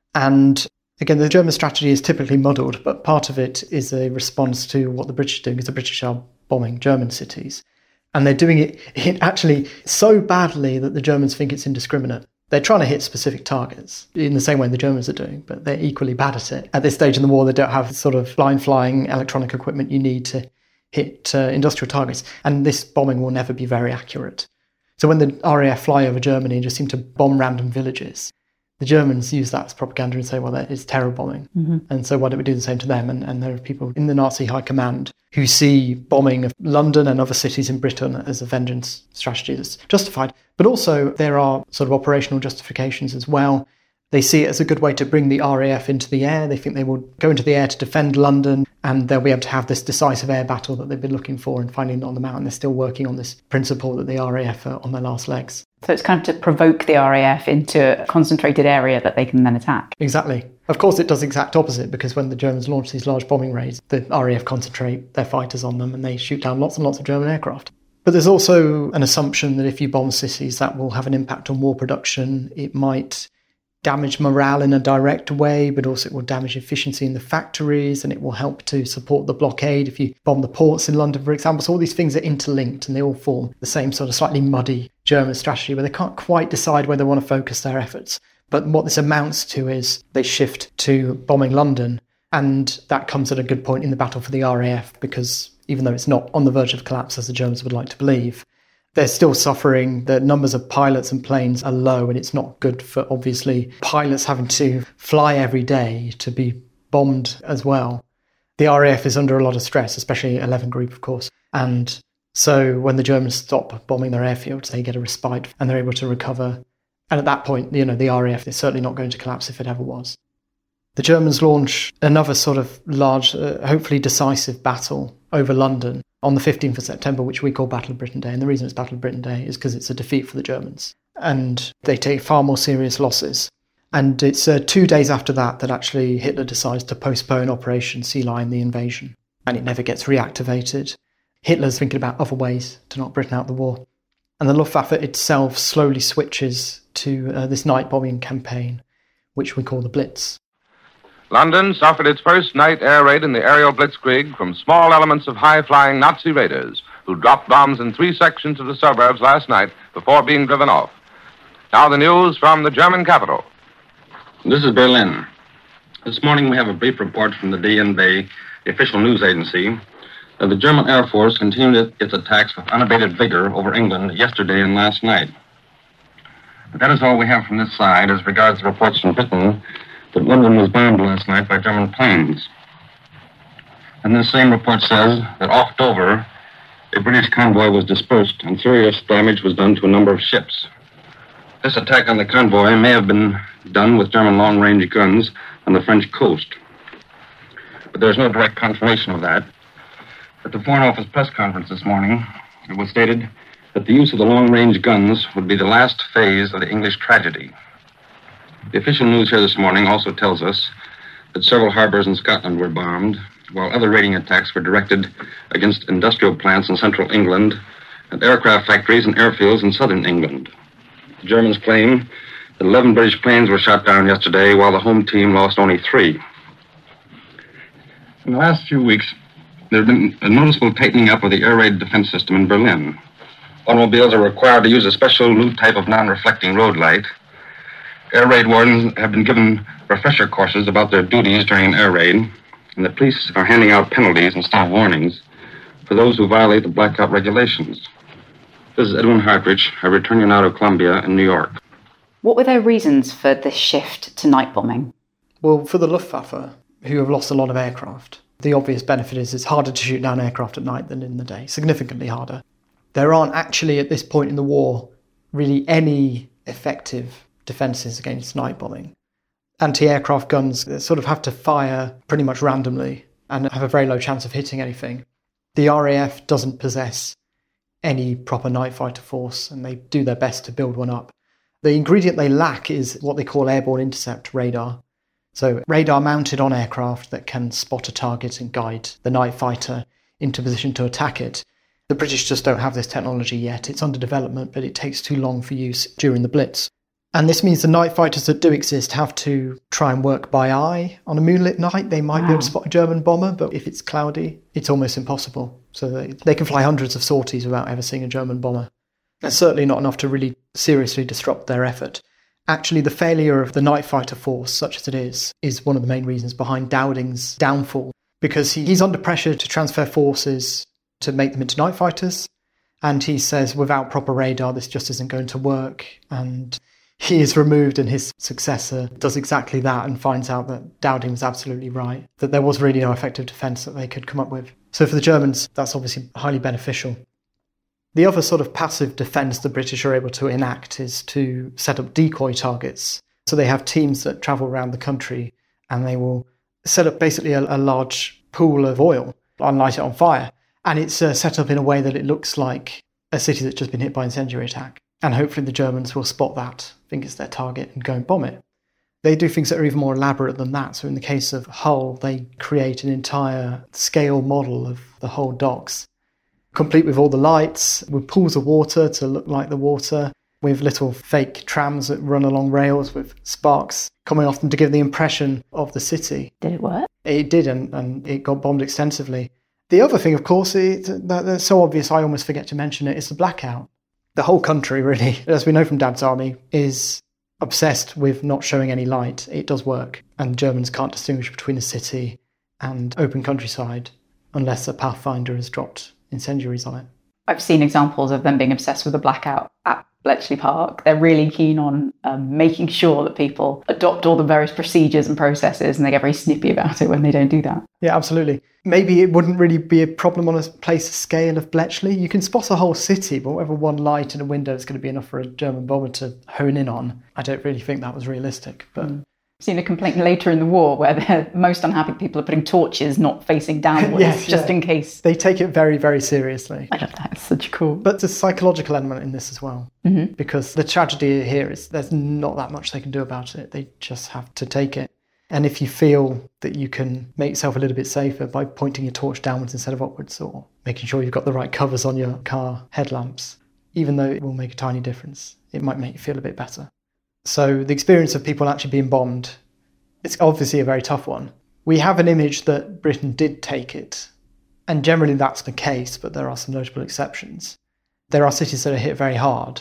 And again, the German strategy is typically muddled, but part of it is a response to what the British are doing, because the British are bombing German cities. And they're doing it, it actually so badly that the Germans think it's indiscriminate. They're trying to hit specific targets in the same way the Germans are doing, but they're equally bad at it. At this stage in the war, they don't have the sort of line-flying electronic equipment you need to hit uh, industrial targets. And this bombing will never be very accurate. So when the R A F fly over Germany and just seem to bomb random villages, the Germans use that as propaganda and say, well, that is terror bombing. Mm-hmm. And so why don't we do the same to them? And, and there are people in the Nazi high command who see bombing of London and other cities in Britain as a vengeance strategy that's justified. But also there are sort of operational justifications as well. They see it as a good way to bring the R A F into the air. They think they will go into the air to defend London, and they'll be able to have this decisive air battle that they've been looking for and finding on the mountain. They're still working on this principle that the R A F are on their last legs. So it's kind of to provoke the R A F into a concentrated area that they can then attack. Exactly. Of course, it does the exact opposite, because when the Germans launch these large bombing raids, the R A F concentrate their fighters on them and they shoot down lots and lots of German aircraft. But there's also an assumption that if you bomb cities, that will have an impact on war production. It might damage morale in a direct way, but also it will damage efficiency in the factories, and it will help to support the blockade if you bomb the ports in London, for example. So all these things are interlinked and they all form the same sort of slightly muddy German strategy where they can't quite decide where they want to focus their efforts. But what this amounts to is they shift to bombing London, and that comes at a good point in the battle for the R A F, because even though it's not on the verge of collapse, as the Germans would like to believe, They're still suffering. The numbers of pilots and planes are low, and it's not good for, obviously, pilots having to fly every day to be bombed as well. The R A F is under a lot of stress, especially eleven Group, of course. And so when the Germans stop bombing their airfields, they get a respite and they're able to recover. And at that point, you know, the R A F is certainly not going to collapse if it ever was. The Germans launch another sort of large, uh, hopefully decisive battle over London on the fifteenth of September, which we call Battle of Britain Day. And the reason it's Battle of Britain Day is because it's a defeat for the Germans. And they take far more serious losses. And it's uh, two days after that that actually Hitler decides to postpone Operation Sea Lion, the invasion. And it never gets reactivated. Hitler's thinking about other ways to knock Britain out of the war. And the Luftwaffe itself slowly switches to uh, this night bombing campaign, which we call the Blitz. London suffered its first night air raid in the aerial blitzkrieg from small elements of high-flying Nazi raiders who dropped bombs in three sections of the suburbs last night before being driven off. Now the news from the German capital. This is Berlin. This morning we have a brief report from the D N B, the official news agency, that the German Air Force continued its attacks with unabated vigor over England yesterday and last night. But that is all we have from this side as regards the reports from Britain that London was bombed last night by German planes. And this same report says that off Dover, a British convoy was dispersed and serious damage was done to a number of ships. This attack on the convoy may have been done with German long-range guns on the French coast. But there's no direct confirmation of that. At the Foreign Office press conference this morning, it was stated that the use of the long-range guns would be the last phase of the English tragedy. The official news here this morning also tells us that several harbors in Scotland were bombed, while other raiding attacks were directed against industrial plants in central England and aircraft factories and airfields in southern England. The Germans claim that eleven British planes were shot down yesterday, while the home team lost only three. In the last few weeks, there has been a noticeable tightening up of the air raid defense system in Berlin. Automobiles are required to use a special new type of non-reflecting road light. Air raid wardens have been given refresher courses about their duties during an air raid, and the police are handing out penalties instead of warnings for those who violate the blackout regulations. This is Edwin Hartridge. I return you now to Columbia in New York. What were their reasons for this shift to night bombing? Well, for the Luftwaffe, who have lost a lot of aircraft, the obvious benefit is it's harder to shoot down aircraft at night than in the day, significantly harder. There aren't actually, at this point in the war, really any effective defences against night bombing. Anti-aircraft guns sort of have to fire pretty much randomly and have a very low chance of hitting anything. The R A F doesn't possess any proper night fighter force, and they do their best to build one up. The ingredient they lack is what they call airborne intercept radar. So radar mounted on aircraft that can spot a target and guide the night fighter into position to attack it. The British just don't have this technology yet. It's under development, but it takes too long for use during the Blitz. And this means the night fighters that do exist have to try and work by eye. On a moonlit night, they might wow. be able to spot a German bomber, but if it's cloudy, it's almost impossible. So they, they can fly hundreds of sorties without ever seeing a German bomber. That's certainly not enough to really seriously disrupt their effort. Actually, the failure of the night fighter force, such as it is, is one of the main reasons behind Dowding's downfall, because he, he's under pressure to transfer forces to make them into night fighters, and he says without proper radar this just isn't going to work, and he is removed and his successor does exactly that and finds out that Dowding was absolutely right, that there was really no effective defence that they could come up with. So for the Germans, that's obviously highly beneficial. The other sort of passive defence the British are able to enact is to set up decoy targets. So they have teams that travel around the country and they will set up basically a, a large pool of oil and light it on fire. And it's uh, set up in a way that it looks like a city that's just been hit by an incendiary attack. And hopefully the Germans will spot that, think it's their target, and go and bomb it. They do things that are even more elaborate than that. So in the case of Hull, they create an entire scale model of the whole docks, complete with all the lights, with pools of water to look like the water, with little fake trams that run along rails with sparks coming off them to give the impression of the city. Did it work? It did, and, and it got bombed extensively. The other thing, of course, is that that's so obvious I almost forget to mention it, is the blackout. The whole country, really, as we know from Dad's army, is obsessed with not showing any light. It does work, and Germans can't distinguish between a city and open countryside unless a pathfinder has dropped incendiaries on it. I've seen examples of them being obsessed with a blackout at Bletchley Park. They're really keen on um, making sure that people adopt all the various procedures and processes, and they get very snippy about it when they don't do that. Yeah, absolutely. Maybe it wouldn't really be a problem on a place scale of Bletchley. You can spot a whole city, but whatever one light in a window is going to be enough for a German bomber to hone in on. I don't really think that was realistic, but... Mm. I've seen a complaint later in the war where the most unhappy people are putting torches not facing downwards, yes, just yeah. in case. They take it very, very seriously. I love that. It's such cool. But there's a psychological element in this as well, mm-hmm. because the tragedy here is there's not that much they can do about it. They just have to take it. And if you feel that you can make yourself a little bit safer by pointing your torch downwards instead of upwards, or making sure you've got the right covers on your car headlamps, even though it will make a tiny difference, it might make you feel a bit better. So the experience of people actually being bombed, it's obviously a very tough one. We have an image that Britain did take it, and generally that's the case, but there are some notable exceptions. There are cities that are hit very hard,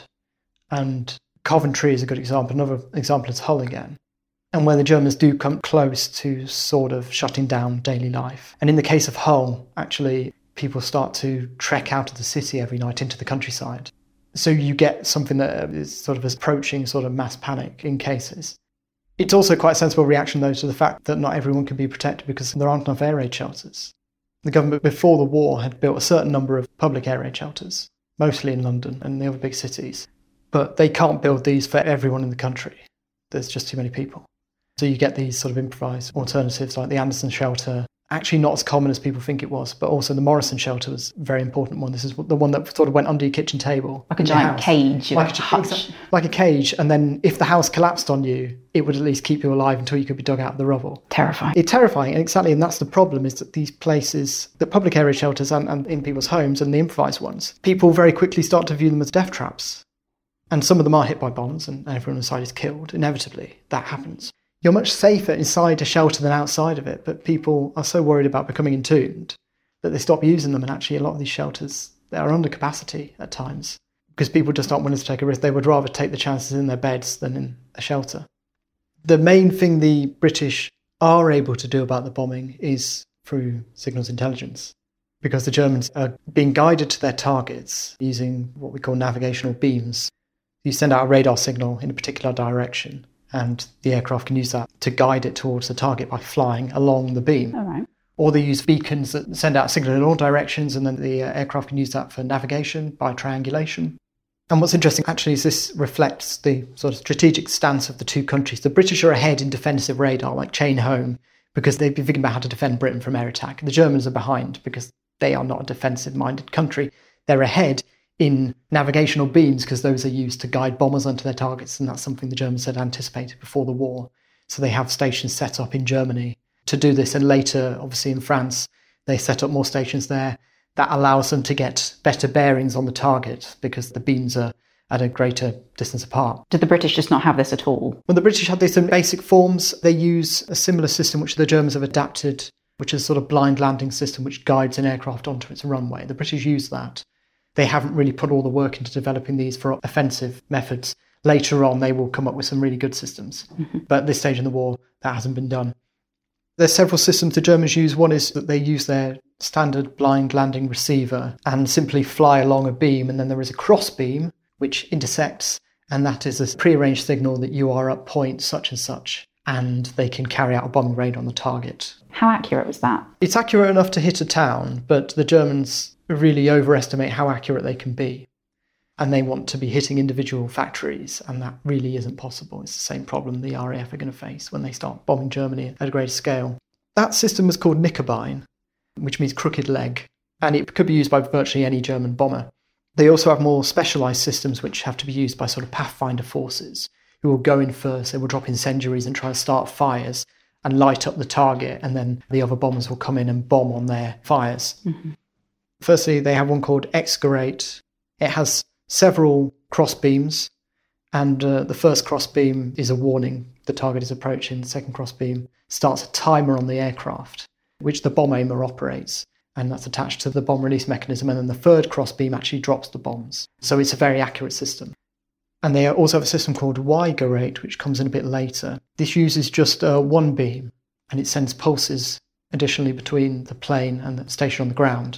and Coventry is a good example. Another example is Hull again, and where the Germans do come close to sort of shutting down daily life. And in the case of Hull, actually, people start to trek out of the city every night into the countryside. So you get something that is sort of approaching sort of mass panic in cases. It's also quite a sensible reaction, though, to the fact that not everyone can be protected because there aren't enough air raid shelters. The government before the war had built a certain number of public air raid shelters, mostly in London and the other big cities. But they can't build these for everyone in the country. There's just too many people. So you get these sort of improvised alternatives like the Anderson shelter, actually not as common as people think it was, but also the Morrison shelter was a very important one. This is the one that sort of went under your kitchen table. Like a giant cage. Like, like, like a cage, and then if the house collapsed on you, it would at least keep you alive until you could be dug out of the rubble. Terrifying. It's terrifying, exactly, and that's the problem, is that these places, the public area shelters and, and in people's homes and the improvised ones, people very quickly start to view them as death traps. And some of them are hit by bombs and everyone inside is killed. Inevitably, that happens. You're much safer inside a shelter than outside of it, but people are so worried about becoming entombed that they stop using them, and actually a lot of these shelters, they are under capacity at times because people just aren't willing to take a risk. They would rather take the chances in their beds than in a shelter. The main thing the British are able to do about the bombing is through signals intelligence, because the Germans are being guided to their targets using what we call navigational beams. You send out a radar signal in a particular direction, and the aircraft can use that to guide it towards the target by flying along the beam. All right. Or they use beacons that send out a signal in all directions, and then the uh, aircraft can use that for navigation by triangulation. And what's interesting actually is this reflects the sort of strategic stance of the two countries. The British are ahead in defensive radar, like chain home, because they've been thinking about how to defend Britain from air attack. The Germans are behind because they are not a defensive-minded country. They're ahead in navigational beams because those are used to guide bombers onto their targets, and that's something the Germans had anticipated before the war. So they have stations set up in Germany to do this, and later, obviously in France, they set up more stations there. That allows them to get better bearings on the target because the beams are at a greater distance apart. Did the British just not have this at all? Well, the British had this in basic forms. They use a similar system which the Germans have adapted, which is a sort of blind landing system which guides an aircraft onto its runway. The British use that. They haven't really put all the work into developing these for offensive methods. Later on, they will come up with some really good systems. Mm-hmm. But at this stage in the war, that hasn't been done. There's several systems the Germans use. One is that they use their standard blind landing receiver and simply fly along a beam, and then there is a cross beam which intersects, and that is a prearranged signal that you are at point such and such, and they can carry out a bombing raid on the target. How accurate was that? It's accurate enough to hit a town, but the Germans really overestimate how accurate they can be. And they want to be hitting individual factories, and that really isn't possible. It's the same problem the R A F are going to face when they start bombing Germany at a greater scale. That system was called Knickebein, which means crooked leg, and it could be used by virtually any German bomber. They also have more specialised systems which have to be used by sort of pathfinder forces, who will go in first, they will drop incendiaries and try to start fires and light up the target, and then the other bombers will come in and bomb on their fires. Mm-hmm. Firstly, they have one called Excurate. It has several cross beams, and uh, the first cross beam is a warning the target is approaching. The second cross beam starts a timer on the aircraft, which the bomb aimer operates, and that's attached to the bomb release mechanism, and then the third cross beam actually drops the bombs. So it's a very accurate system. And they also have a system called Wigerate, which comes in a bit later. This uses just uh, one beam, and it sends pulses additionally between the plane and the station on the ground.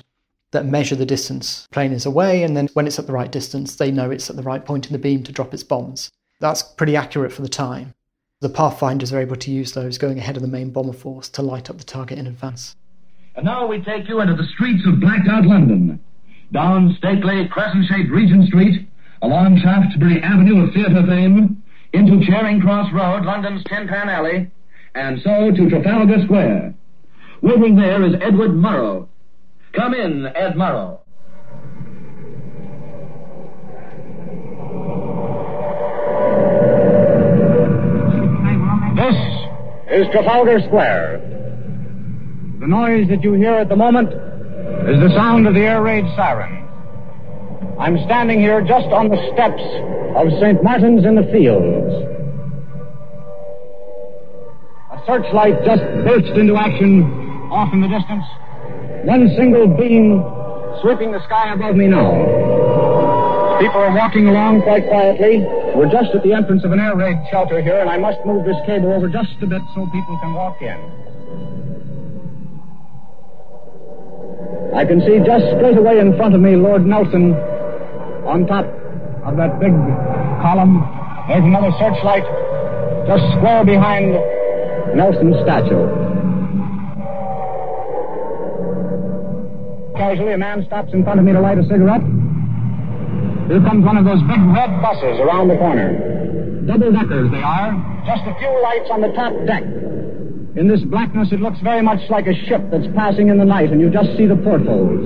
that measure the distance plane is away, and then when it's at the right distance, they know it's at the right point in the beam to drop its bombs. That's pretty accurate for the time. The pathfinders are able to use those going ahead of the main bomber force to light up the target in advance. And now we take you into the streets of blacked-out London, down stately crescent-shaped Regent Street, along Shaftesbury Avenue of theatre fame, into Charing Cross Road, London's Tin Pan Alley, and so to Trafalgar Square. Waiting there is Edward Murrow. Come in, Ed Murrow. This is Trafalgar Square. The noise that you hear at the moment is the sound of the air raid siren. I'm standing here just on the steps of Saint Martin's in the Fields. A searchlight just burst into action off in the distance. One single beam sweeping the sky above me now. People are walking along quite quietly. We're just at the entrance of an air raid shelter here, and I must move this cable over just a bit so people can walk in. I can see just straight away in front of me Lord Nelson on top of that big column. There's another searchlight just square behind Nelson's statue. Casually, a man stops in front of me to light a cigarette. Here comes one of those big red buses around the corner. Double-deckers they are. Just a few lights on the top deck. In this blackness, it looks very much like a ship that's passing in the night, and you just see the portholes.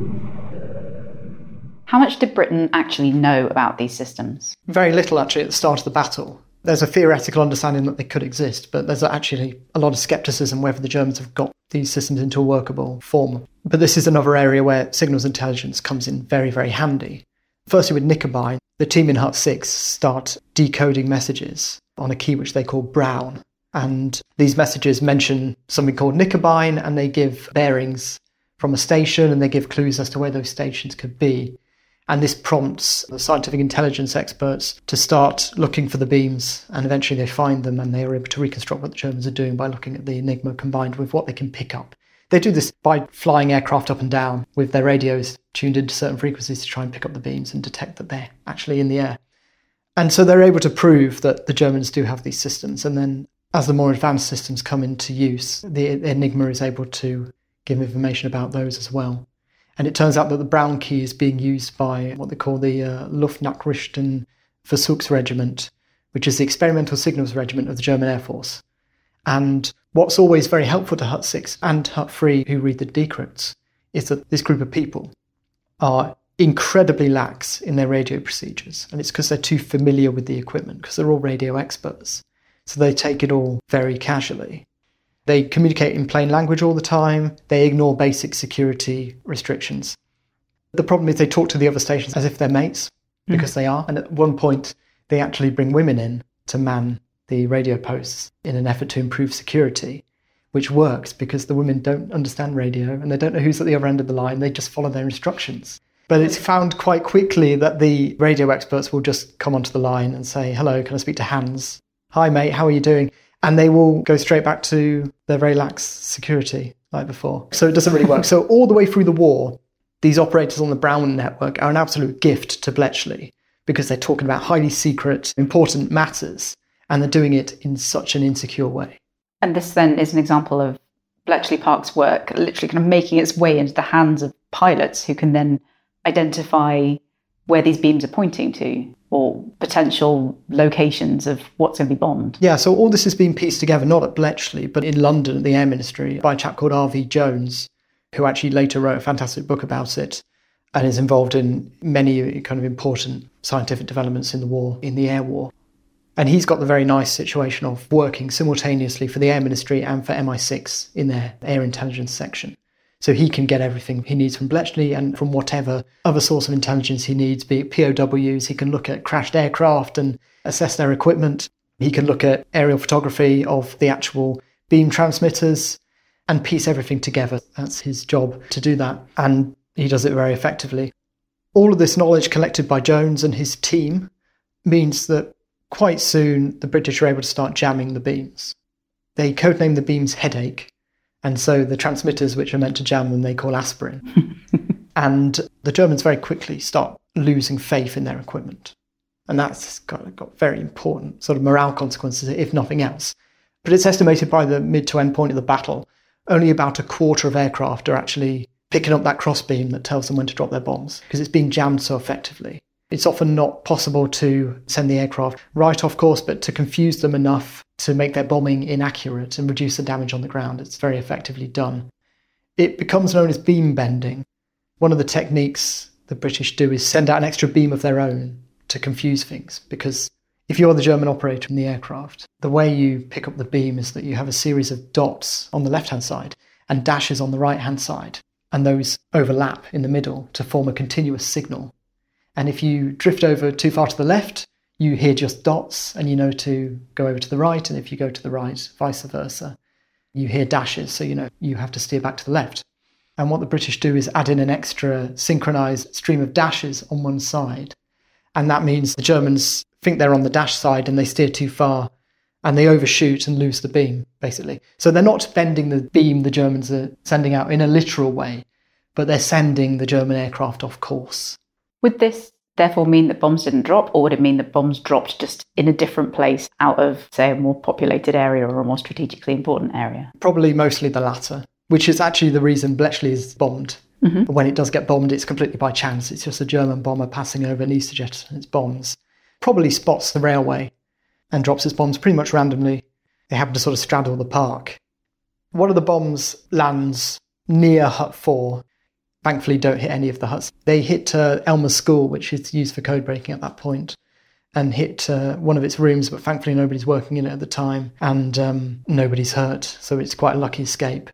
How much did Britain actually know about these systems? Very little, actually, at the start of the battle. There's a theoretical understanding that they could exist, but there's actually a lot of scepticism whether the Germans have got these systems into a workable form. But this is another area where signals intelligence comes in very, very handy. Firstly, with Knickerbein, the team in Hut six start decoding messages on a key which they call Brown. And these messages mention something called Knickerbein, and they give bearings from a station, and they give clues as to where those stations could be. And this prompts the scientific intelligence experts to start looking for the beams, and eventually they find them, and they are able to reconstruct what the Germans are doing by looking at the Enigma combined with what they can pick up. They do this by flying aircraft up and down with their radios tuned into certain frequencies to try and pick up the beams and detect that they're actually in the air. And so they're able to prove that the Germans do have these systems. And then as the more advanced systems come into use, the Enigma is able to give information about those as well. And it turns out that the Brown key is being used by what they call the uh, Luftnachrichten Versuchsregiment, which is the experimental signals regiment of the German Air Force. And what's always very helpful to Hut six and Hut three, who read the decrypts, is that this group of people are incredibly lax in their radio procedures. And it's because they're too familiar with the equipment, because they're all radio experts. So they take it all very casually. They communicate in plain language all the time. They ignore basic security restrictions. The problem is they talk to the other stations as if they're mates, because mm. they are. And at one point, they actually bring women in to man the radio posts in an effort to improve security, which works because the women don't understand radio and they don't know who's at the other end of the line. They just follow their instructions. But it's found quite quickly that the radio experts will just come onto the line and say, hello, can I speak to Hans? Hi, mate, how are you doing? And they will go straight back to their very lax security like before. So it doesn't really work. So all the way through the war, these operators on the Brown network are an absolute gift to Bletchley because they're talking about highly secret, important matters, and they're doing it in such an insecure way. And this then is an example of Bletchley Park's work literally kind of making its way into the hands of pilots who can then identify where these beams are pointing to or potential locations of what's going to be bombed. Yeah, so all this has been pieced together, not at Bletchley, but in London at the Air Ministry by a chap called R V Jones, who actually later wrote a fantastic book about it and is involved in many kind of important scientific developments in the war, in the air war. And he's got the very nice situation of working simultaneously for the Air Ministry and for M I six in their air intelligence section. So he can get everything he needs from Bletchley and from whatever other source of intelligence he needs, be it P O Ws. He can look at crashed aircraft and assess their equipment. He can look at aerial photography of the actual beam transmitters and piece everything together. That's his job to do that. And he does it very effectively. All of this knowledge collected by Jones and his team means that quite soon the British are able to start jamming the beams. They codename the beams Headache. And so the transmitters which are meant to jam them, they call aspirin. And the Germans very quickly start losing faith in their equipment. And that's got, got very important sort of morale consequences, if nothing else. But it's estimated by the mid to end point of the battle, only about a quarter of aircraft are actually picking up that crossbeam that tells them when to drop their bombs, because it's being jammed so effectively. It's often not possible to send the aircraft right off course, but to confuse them enough to make their bombing inaccurate and reduce the damage on the ground. It's very effectively done. It becomes known as beam bending. One of the techniques the British do is send out an extra beam of their own to confuse things, because if you're the German operator in the aircraft, the way you pick up the beam is that you have a series of dots on the left-hand side and dashes on the right-hand side, and those overlap in the middle to form a continuous signal. And if you drift over too far to the left, you hear just dots and you know to go over to the right, and if you go to the right, vice versa. You hear dashes, so you know you have to steer back to the left. And what the British do is add in an extra synchronised stream of dashes on one side. And that means the Germans think they're on the dash side and they steer too far and they overshoot and lose the beam, basically. So they're not bending the beam the Germans are sending out in a literal way, but they're sending the German aircraft off course. Would this therefore mean that bombs didn't drop, or would it mean that bombs dropped just in a different place out of, say, a more populated area or a more strategically important area? Probably mostly the latter, which is actually the reason Bletchley is bombed. Mm-hmm. But when it does get bombed, it's completely by chance. It's just a German bomber passing over an EasterJet and its bombs. Probably spots the railway and drops its bombs pretty much randomly. They happen to sort of straddle the park. One of the bombs lands near Hut four. Thankfully, don't hit any of the huts. They hit uh, Elmer School, which is used for code breaking at that point, and hit uh, one of its rooms, but thankfully nobody's working in it at the time, and um, nobody's hurt, so it's quite a lucky escape.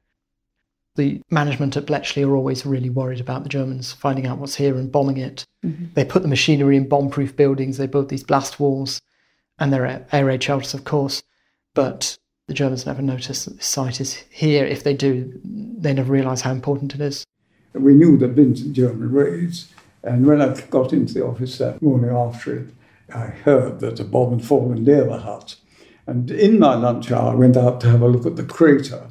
The management at Bletchley are always really worried about the Germans finding out what's here and bombing it. Mm-hmm. They put the machinery in bomb-proof buildings, they build these blast walls, and there are air raid shelters, of course, but the Germans never notice that this site is here. If they do, they never realise how important it is. We knew there'd been some German raids, and when I got into the office that morning after it, I heard that a bomb had fallen near the hut. And in my lunch hour, I went out to have a look at the crater,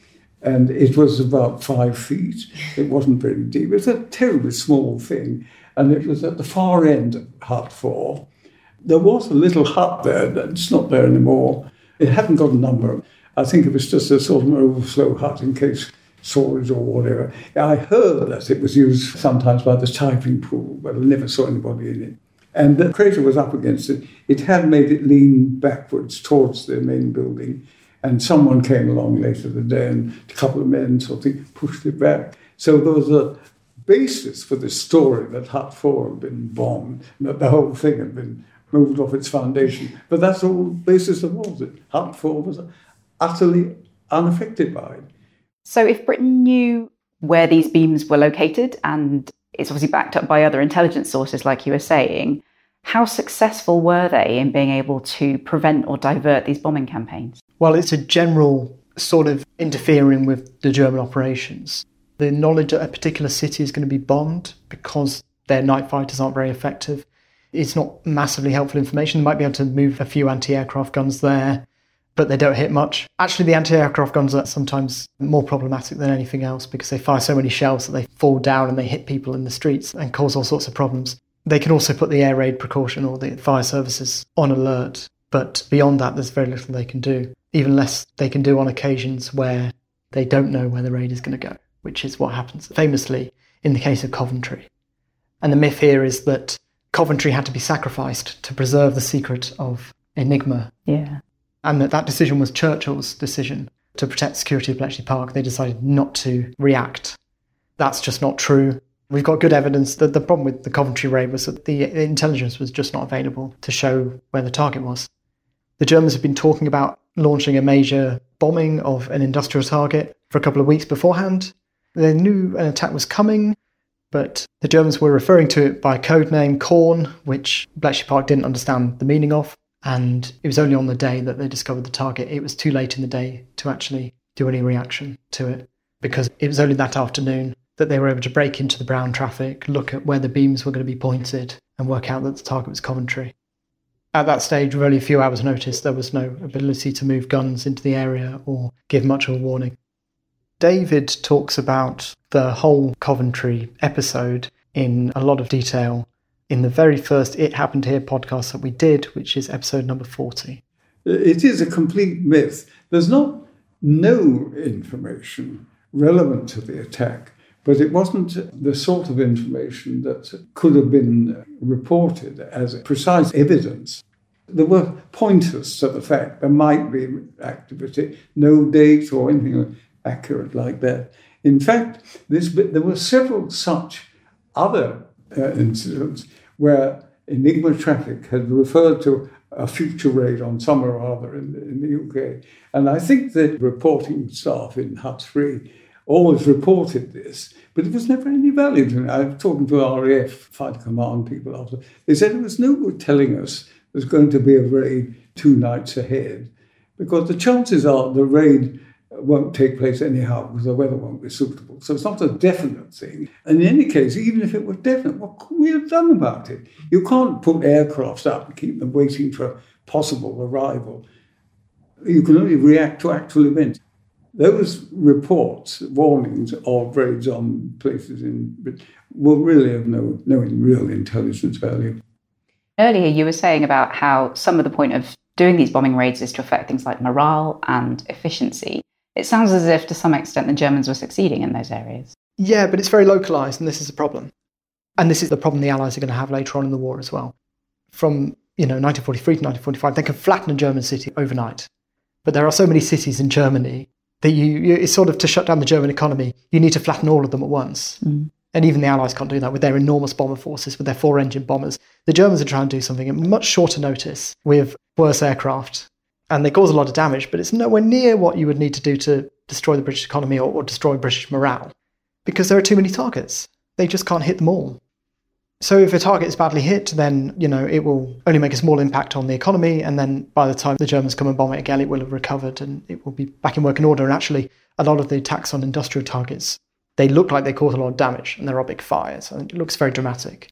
and it was about five feet. It wasn't very deep. It was a terribly small thing, and it was at the far end of Hut four. There was a little hut there, it's not there anymore. It hadn't got a number. I think it was just a sort of an overflow hut in case storage or whatever. I heard that it was used sometimes by the typing pool, but I never saw anybody in it. And the crater was up against it. It had made it lean backwards towards the main building, and someone came along later in the day and a couple of men sort of pushed it back. So there was a basis for this story that Hut four had been bombed, and that the whole thing had been moved off its foundation. But that's all the basis of all of it. Hut four was utterly unaffected by it. So if Britain knew where these beams were located, and it's obviously backed up by other intelligence sources like you were saying, how successful were they in being able to prevent or divert these bombing campaigns? Well, it's a general sort of interfering with the German operations. The knowledge that a particular city is going to be bombed because their night fighters aren't very effective, it's not massively helpful information. They might be able to move a few anti-aircraft guns there, but they don't hit much. Actually, the anti-aircraft guns are sometimes more problematic than anything else because they fire so many shells that they fall down and they hit people in the streets and cause all sorts of problems. They can also put the air raid precaution or the fire services on alert, but beyond that, there's very little they can do. Even less they can do on occasions where they don't know where the raid is going to go, which is what happens famously in the case of Coventry. And the myth here is that Coventry had to be sacrificed to preserve the secret of Enigma. Yeah. And that that decision was Churchill's decision to protect the security of Bletchley Park. They decided not to react. That's just not true. We've got good evidence that the problem with the Coventry raid was that the intelligence was just not available to show where the target was. The Germans had been talking about launching a major bombing of an industrial target for a couple of weeks beforehand. They knew an attack was coming, but the Germans were referring to it by code name Corn, which Bletchley Park didn't understand the meaning of. And it was only on the day that they discovered the target. It was too late in the day to actually do any reaction to it, because it was only that afternoon that they were able to break into the Brown traffic, look at where the beams were going to be pointed, and work out that the target was Coventry. At that stage, with only a few hours' notice, there was no ability to move guns into the area or give much of a warning. David talks about the whole Coventry episode in a lot of detail in the very first It Happened Here podcast that we did, which is episode number forty. It is a complete myth. There's not no information relevant to the attack, but it wasn't the sort of information that could have been reported as precise evidence. There were pointers to the fact there might be activity, no date or anything accurate like that. In fact, this, there were several such other uh, incidents where Enigma Traffic had referred to a future raid on somewhere or other in, in the U K. And I think the reporting staff in Huts Free always reported this, but it was never any value to me. I was talking to R A F, Fighter Command people after. They said it was no good telling us there's going to be a raid two nights ahead, because the chances are the raid won't take place anyhow because the weather won't be suitable. So it's not a definite thing. And in any case, even if it were definite, what could we have done about it? You can't put aircrafts up and keep them waiting for possible arrival. You can only react to actual events. Those reports, warnings of raids on places in Britain were really of no, no real intelligence value. Earlier you were saying about how some of the point of doing these bombing raids is to affect things like morale and efficiency. It sounds as if, to some extent, the Germans were succeeding in those areas. Yeah, but it's very localised, and this is a problem. And this is the problem the Allies are going to have later on in the war as well. From, you know, nineteen forty-three to nineteen forty-five, they can flatten a German city overnight. But there are so many cities in Germany that you, you it's sort of to shut down the German economy, you need to flatten all of them at once. Mm. And even the Allies can't do that with their enormous bomber forces, with their four-engine bombers. The Germans are trying to do something at much shorter notice with worse aircraft. And they cause a lot of damage, but it's nowhere near what you would need to do to destroy the British economy or, or destroy British morale, because there are too many targets. They just can't hit them all. So if a target is badly hit, then, you know, it will only make a small impact on the economy, and then by the time the Germans come and bomb it again, it will have recovered and it will be back in working order. And actually, a lot of the attacks on industrial targets, they look like they cause a lot of damage, and there are big fires, and it looks very dramatic.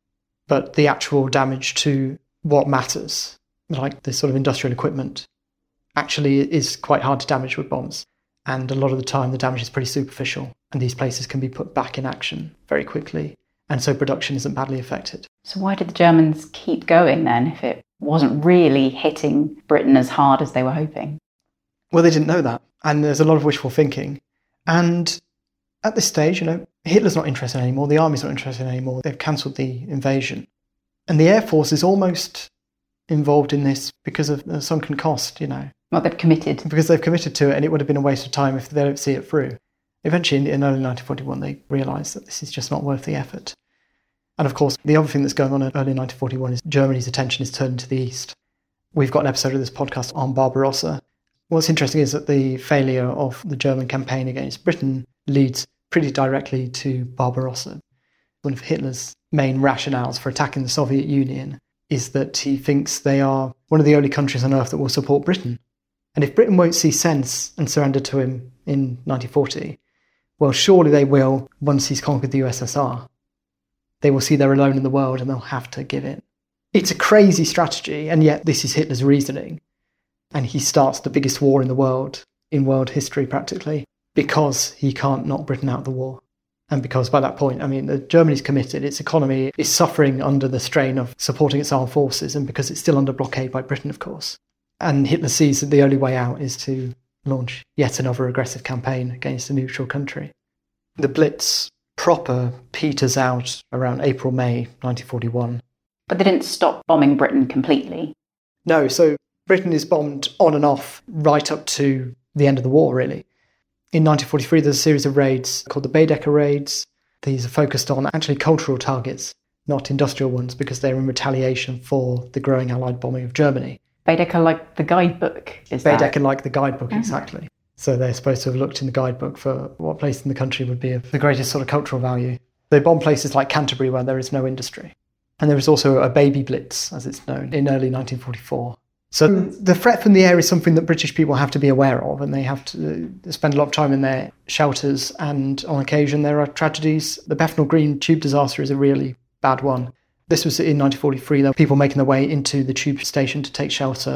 But the actual damage to what matters, like this sort of industrial equipment, actually is quite hard to damage with bombs. And a lot of the time the damage is pretty superficial, and these places can be put back in action very quickly, and so production isn't badly affected. So why did the Germans keep going then, if it wasn't really hitting Britain as hard as they were hoping? Well, they didn't know that, and there's a lot of wishful thinking. And at this stage, you know, Hitler's not interested anymore, the army's not interested anymore, they've cancelled the invasion. And the Air Force is almost involved in this because of the sunken cost, you know. Well, they've committed. Because they've committed to it, and it would have been a waste of time if they don't see it through. Eventually, in early nineteen forty-one, they realised that this is just not worth the effort. And of course, the other thing that's going on in early nineteen forty-one is Germany's attention is turned to the east. We've got an episode of this podcast on Barbarossa. What's interesting is that the failure of the German campaign against Britain leads pretty directly to Barbarossa. One of Hitler's main rationales for attacking the Soviet Union is that he thinks they are one of the only countries on earth that will support Britain. And if Britain won't see sense and surrender to him in nineteen forty, well, surely they will once he's conquered the U S S R. They will see they're alone in the world and they'll have to give in. It's a crazy strategy, and yet this is Hitler's reasoning. And he starts the biggest war in the world, in world history practically, because he can't knock Britain out of the war. And because by that point, I mean, the Germany's committed, its economy is suffering under the strain of supporting its armed forces, and because it's still under blockade by Britain, of course. And Hitler sees that the only way out is to launch yet another aggressive campaign against a neutral country. The Blitz proper peters out around April, May nineteen forty-one. But they didn't stop bombing Britain completely. No, so Britain is bombed on and off right up to the end of the war, really. In nineteen forty-three, there's a series of raids called the Baedeker raids. These are focused on actually cultural targets, not industrial ones, because they're in retaliation for the growing Allied bombing of Germany. Baedeker like the guidebook, is that? Baedeker like the guidebook, mm-hmm. Exactly. So they're supposed to have looked in the guidebook for what place in the country would be of the greatest sort of cultural value. They bomb places like Canterbury where there is no industry. And there is also a baby blitz, as it's known, in early nineteen forty-four. So the threat from the air is something that British people have to be aware of, and they have to spend a lot of time in their shelters, and on occasion there are tragedies. The Bethnal Green tube disaster is a really bad one. This was in nineteen forty-three. There were people making their way into the tube station to take shelter,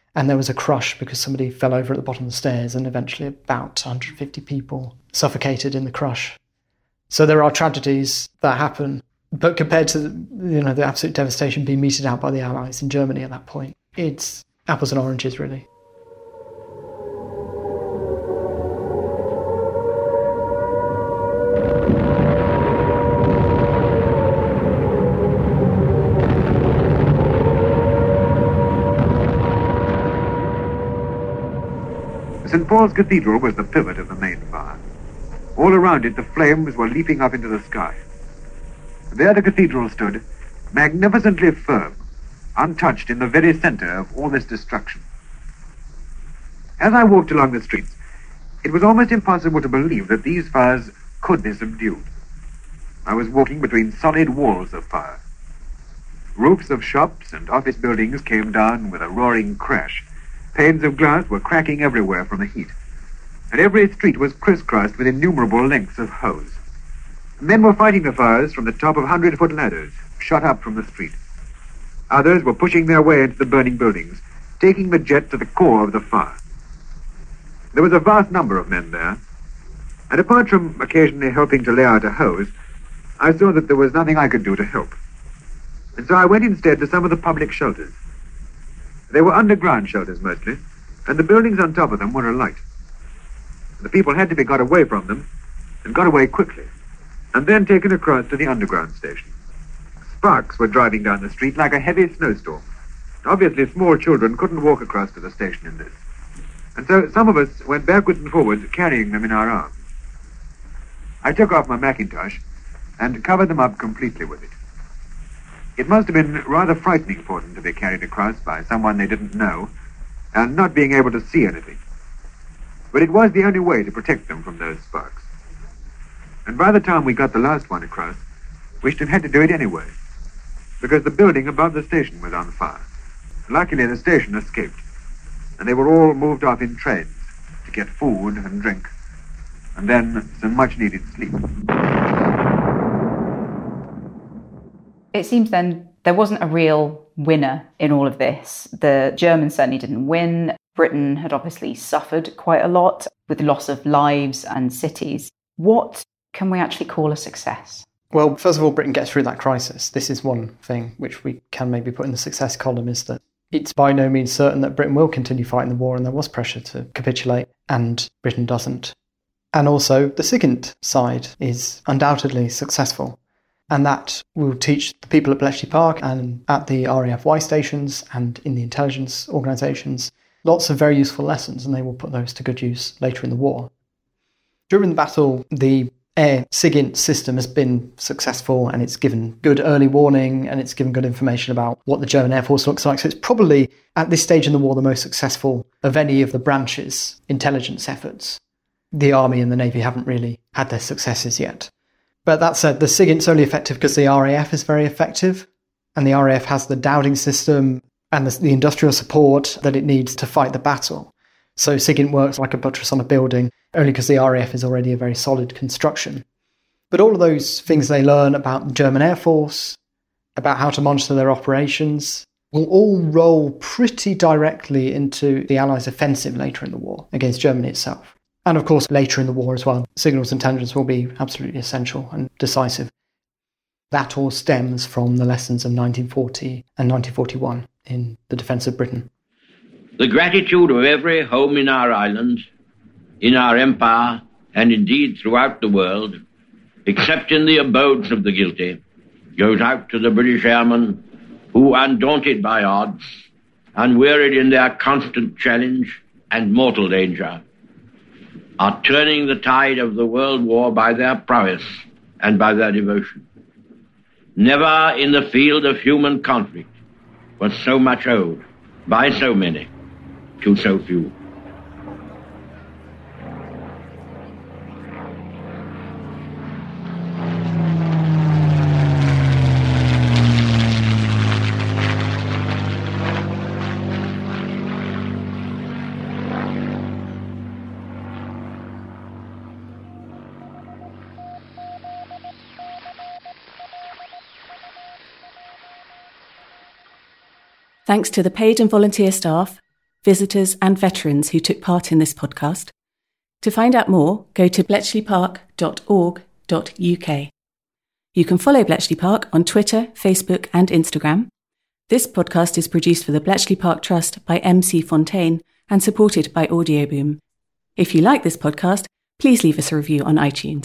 And there was a crush because somebody fell over at the bottom of the stairs, and eventually about one hundred fifty people suffocated in the crush. So there are tragedies that happen, but compared to you know the absolute devastation being meted out by the Allies in Germany at that point, it's apples and oranges, really. Saint Paul's Cathedral was the pivot of the main fire. All around it, the flames were leaping up into the sky. There the cathedral stood, magnificently firm, untouched in the very center of all this destruction. As I walked along the streets, it was almost impossible to believe that these fires could be subdued. I was walking between solid walls of fire. Roofs of shops and office buildings came down with a roaring crash. Panes of glass were cracking everywhere from the heat, and every street was crisscrossed with innumerable lengths of hose. Men were fighting the fires from the top of hundred-foot ladders, shot up from the street. Others were pushing their way into the burning buildings, taking the jet to the core of the fire. There was a vast number of men there, and apart from occasionally helping to lay out a hose, I saw that there was nothing I could do to help. And so I went instead to some of the public shelters. They were underground shelters mostly, and the buildings on top of them were alight. The people had to be got away from them, and got away quickly, and then taken across to the underground station. Sparks were driving down the street like a heavy snowstorm. Obviously, small children couldn't walk across to the station in this, and so some of us went backwards and forwards, carrying them in our arms. I took off my mackintosh and covered them up completely with it. It must have been rather frightening for them to be carried across by someone they didn't know and not being able to see anything. But it was the only way to protect them from those sparks. And by the time we got the last one across, we should have had to do it anyway, because the building above the station was on fire. Luckily, the station escaped, and they were all moved off in trains to get food and drink, and then some much-needed sleep. It seems then there wasn't a real winner in all of this. The Germans certainly didn't win. Britain had obviously suffered quite a lot with the loss of lives and cities. What can we actually call a success? Well, first of all, Britain gets through that crisis. This is one thing which we can maybe put in the success column, is that it's by no means certain that Britain will continue fighting the war, and there was pressure to capitulate, and Britain doesn't. And also, the second side is undoubtedly successful. And that will teach the people at Bletchley Park and at the R A F Y stations and in the intelligence organisations lots of very useful lessons, and they will put those to good use later in the war. During the battle, the air SIGINT system has been successful, and it's given good early warning, and it's given good information about what the German Air Force looks like. So it's probably, at this stage in the war, the most successful of any of the branches' intelligence efforts. The Army and the Navy haven't really had their successes yet. But that said, the SIGINT's only effective because the R A F is very effective, and the R A F has the dowding system and the, the industrial support that it needs to fight the battle. So SIGINT works like a buttress on a building, only because the R A F is already a very solid construction. But all of those things they learn about the German Air Force, about how to monitor their operations, will all roll pretty directly into the Allies' offensive later in the war against Germany itself. And of course, later in the war as well, signals intelligence will be absolutely essential and decisive. That all stems from the lessons of nineteen forty and nineteen forty-one in the defence of Britain. The gratitude of every home in our islands, in our empire, and indeed throughout the world, except in the abodes of the guilty, goes out to the British airmen who, undaunted by odds, unwearied in their constant challenge and mortal danger, are turning the tide of the world war by their prowess and by their devotion. Never in the field of human conflict was so much owed by so many to so few. Thanks to the paid and volunteer staff, visitors and veterans who took part in this podcast. To find out more, go to bletchley park dot org dot U K. You can follow Bletchley Park on Twitter, Facebook and Instagram. This podcast is produced for the Bletchley Park Trust by M C Fontaine and supported by Audioboom. If you like this podcast, please leave us a review on iTunes.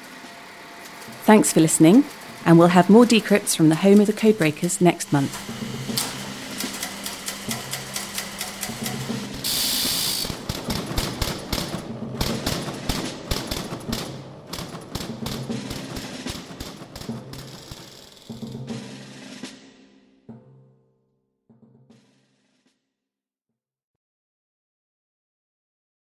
Thanks for listening, and we'll have more decrypts from the home of the Codebreakers next month.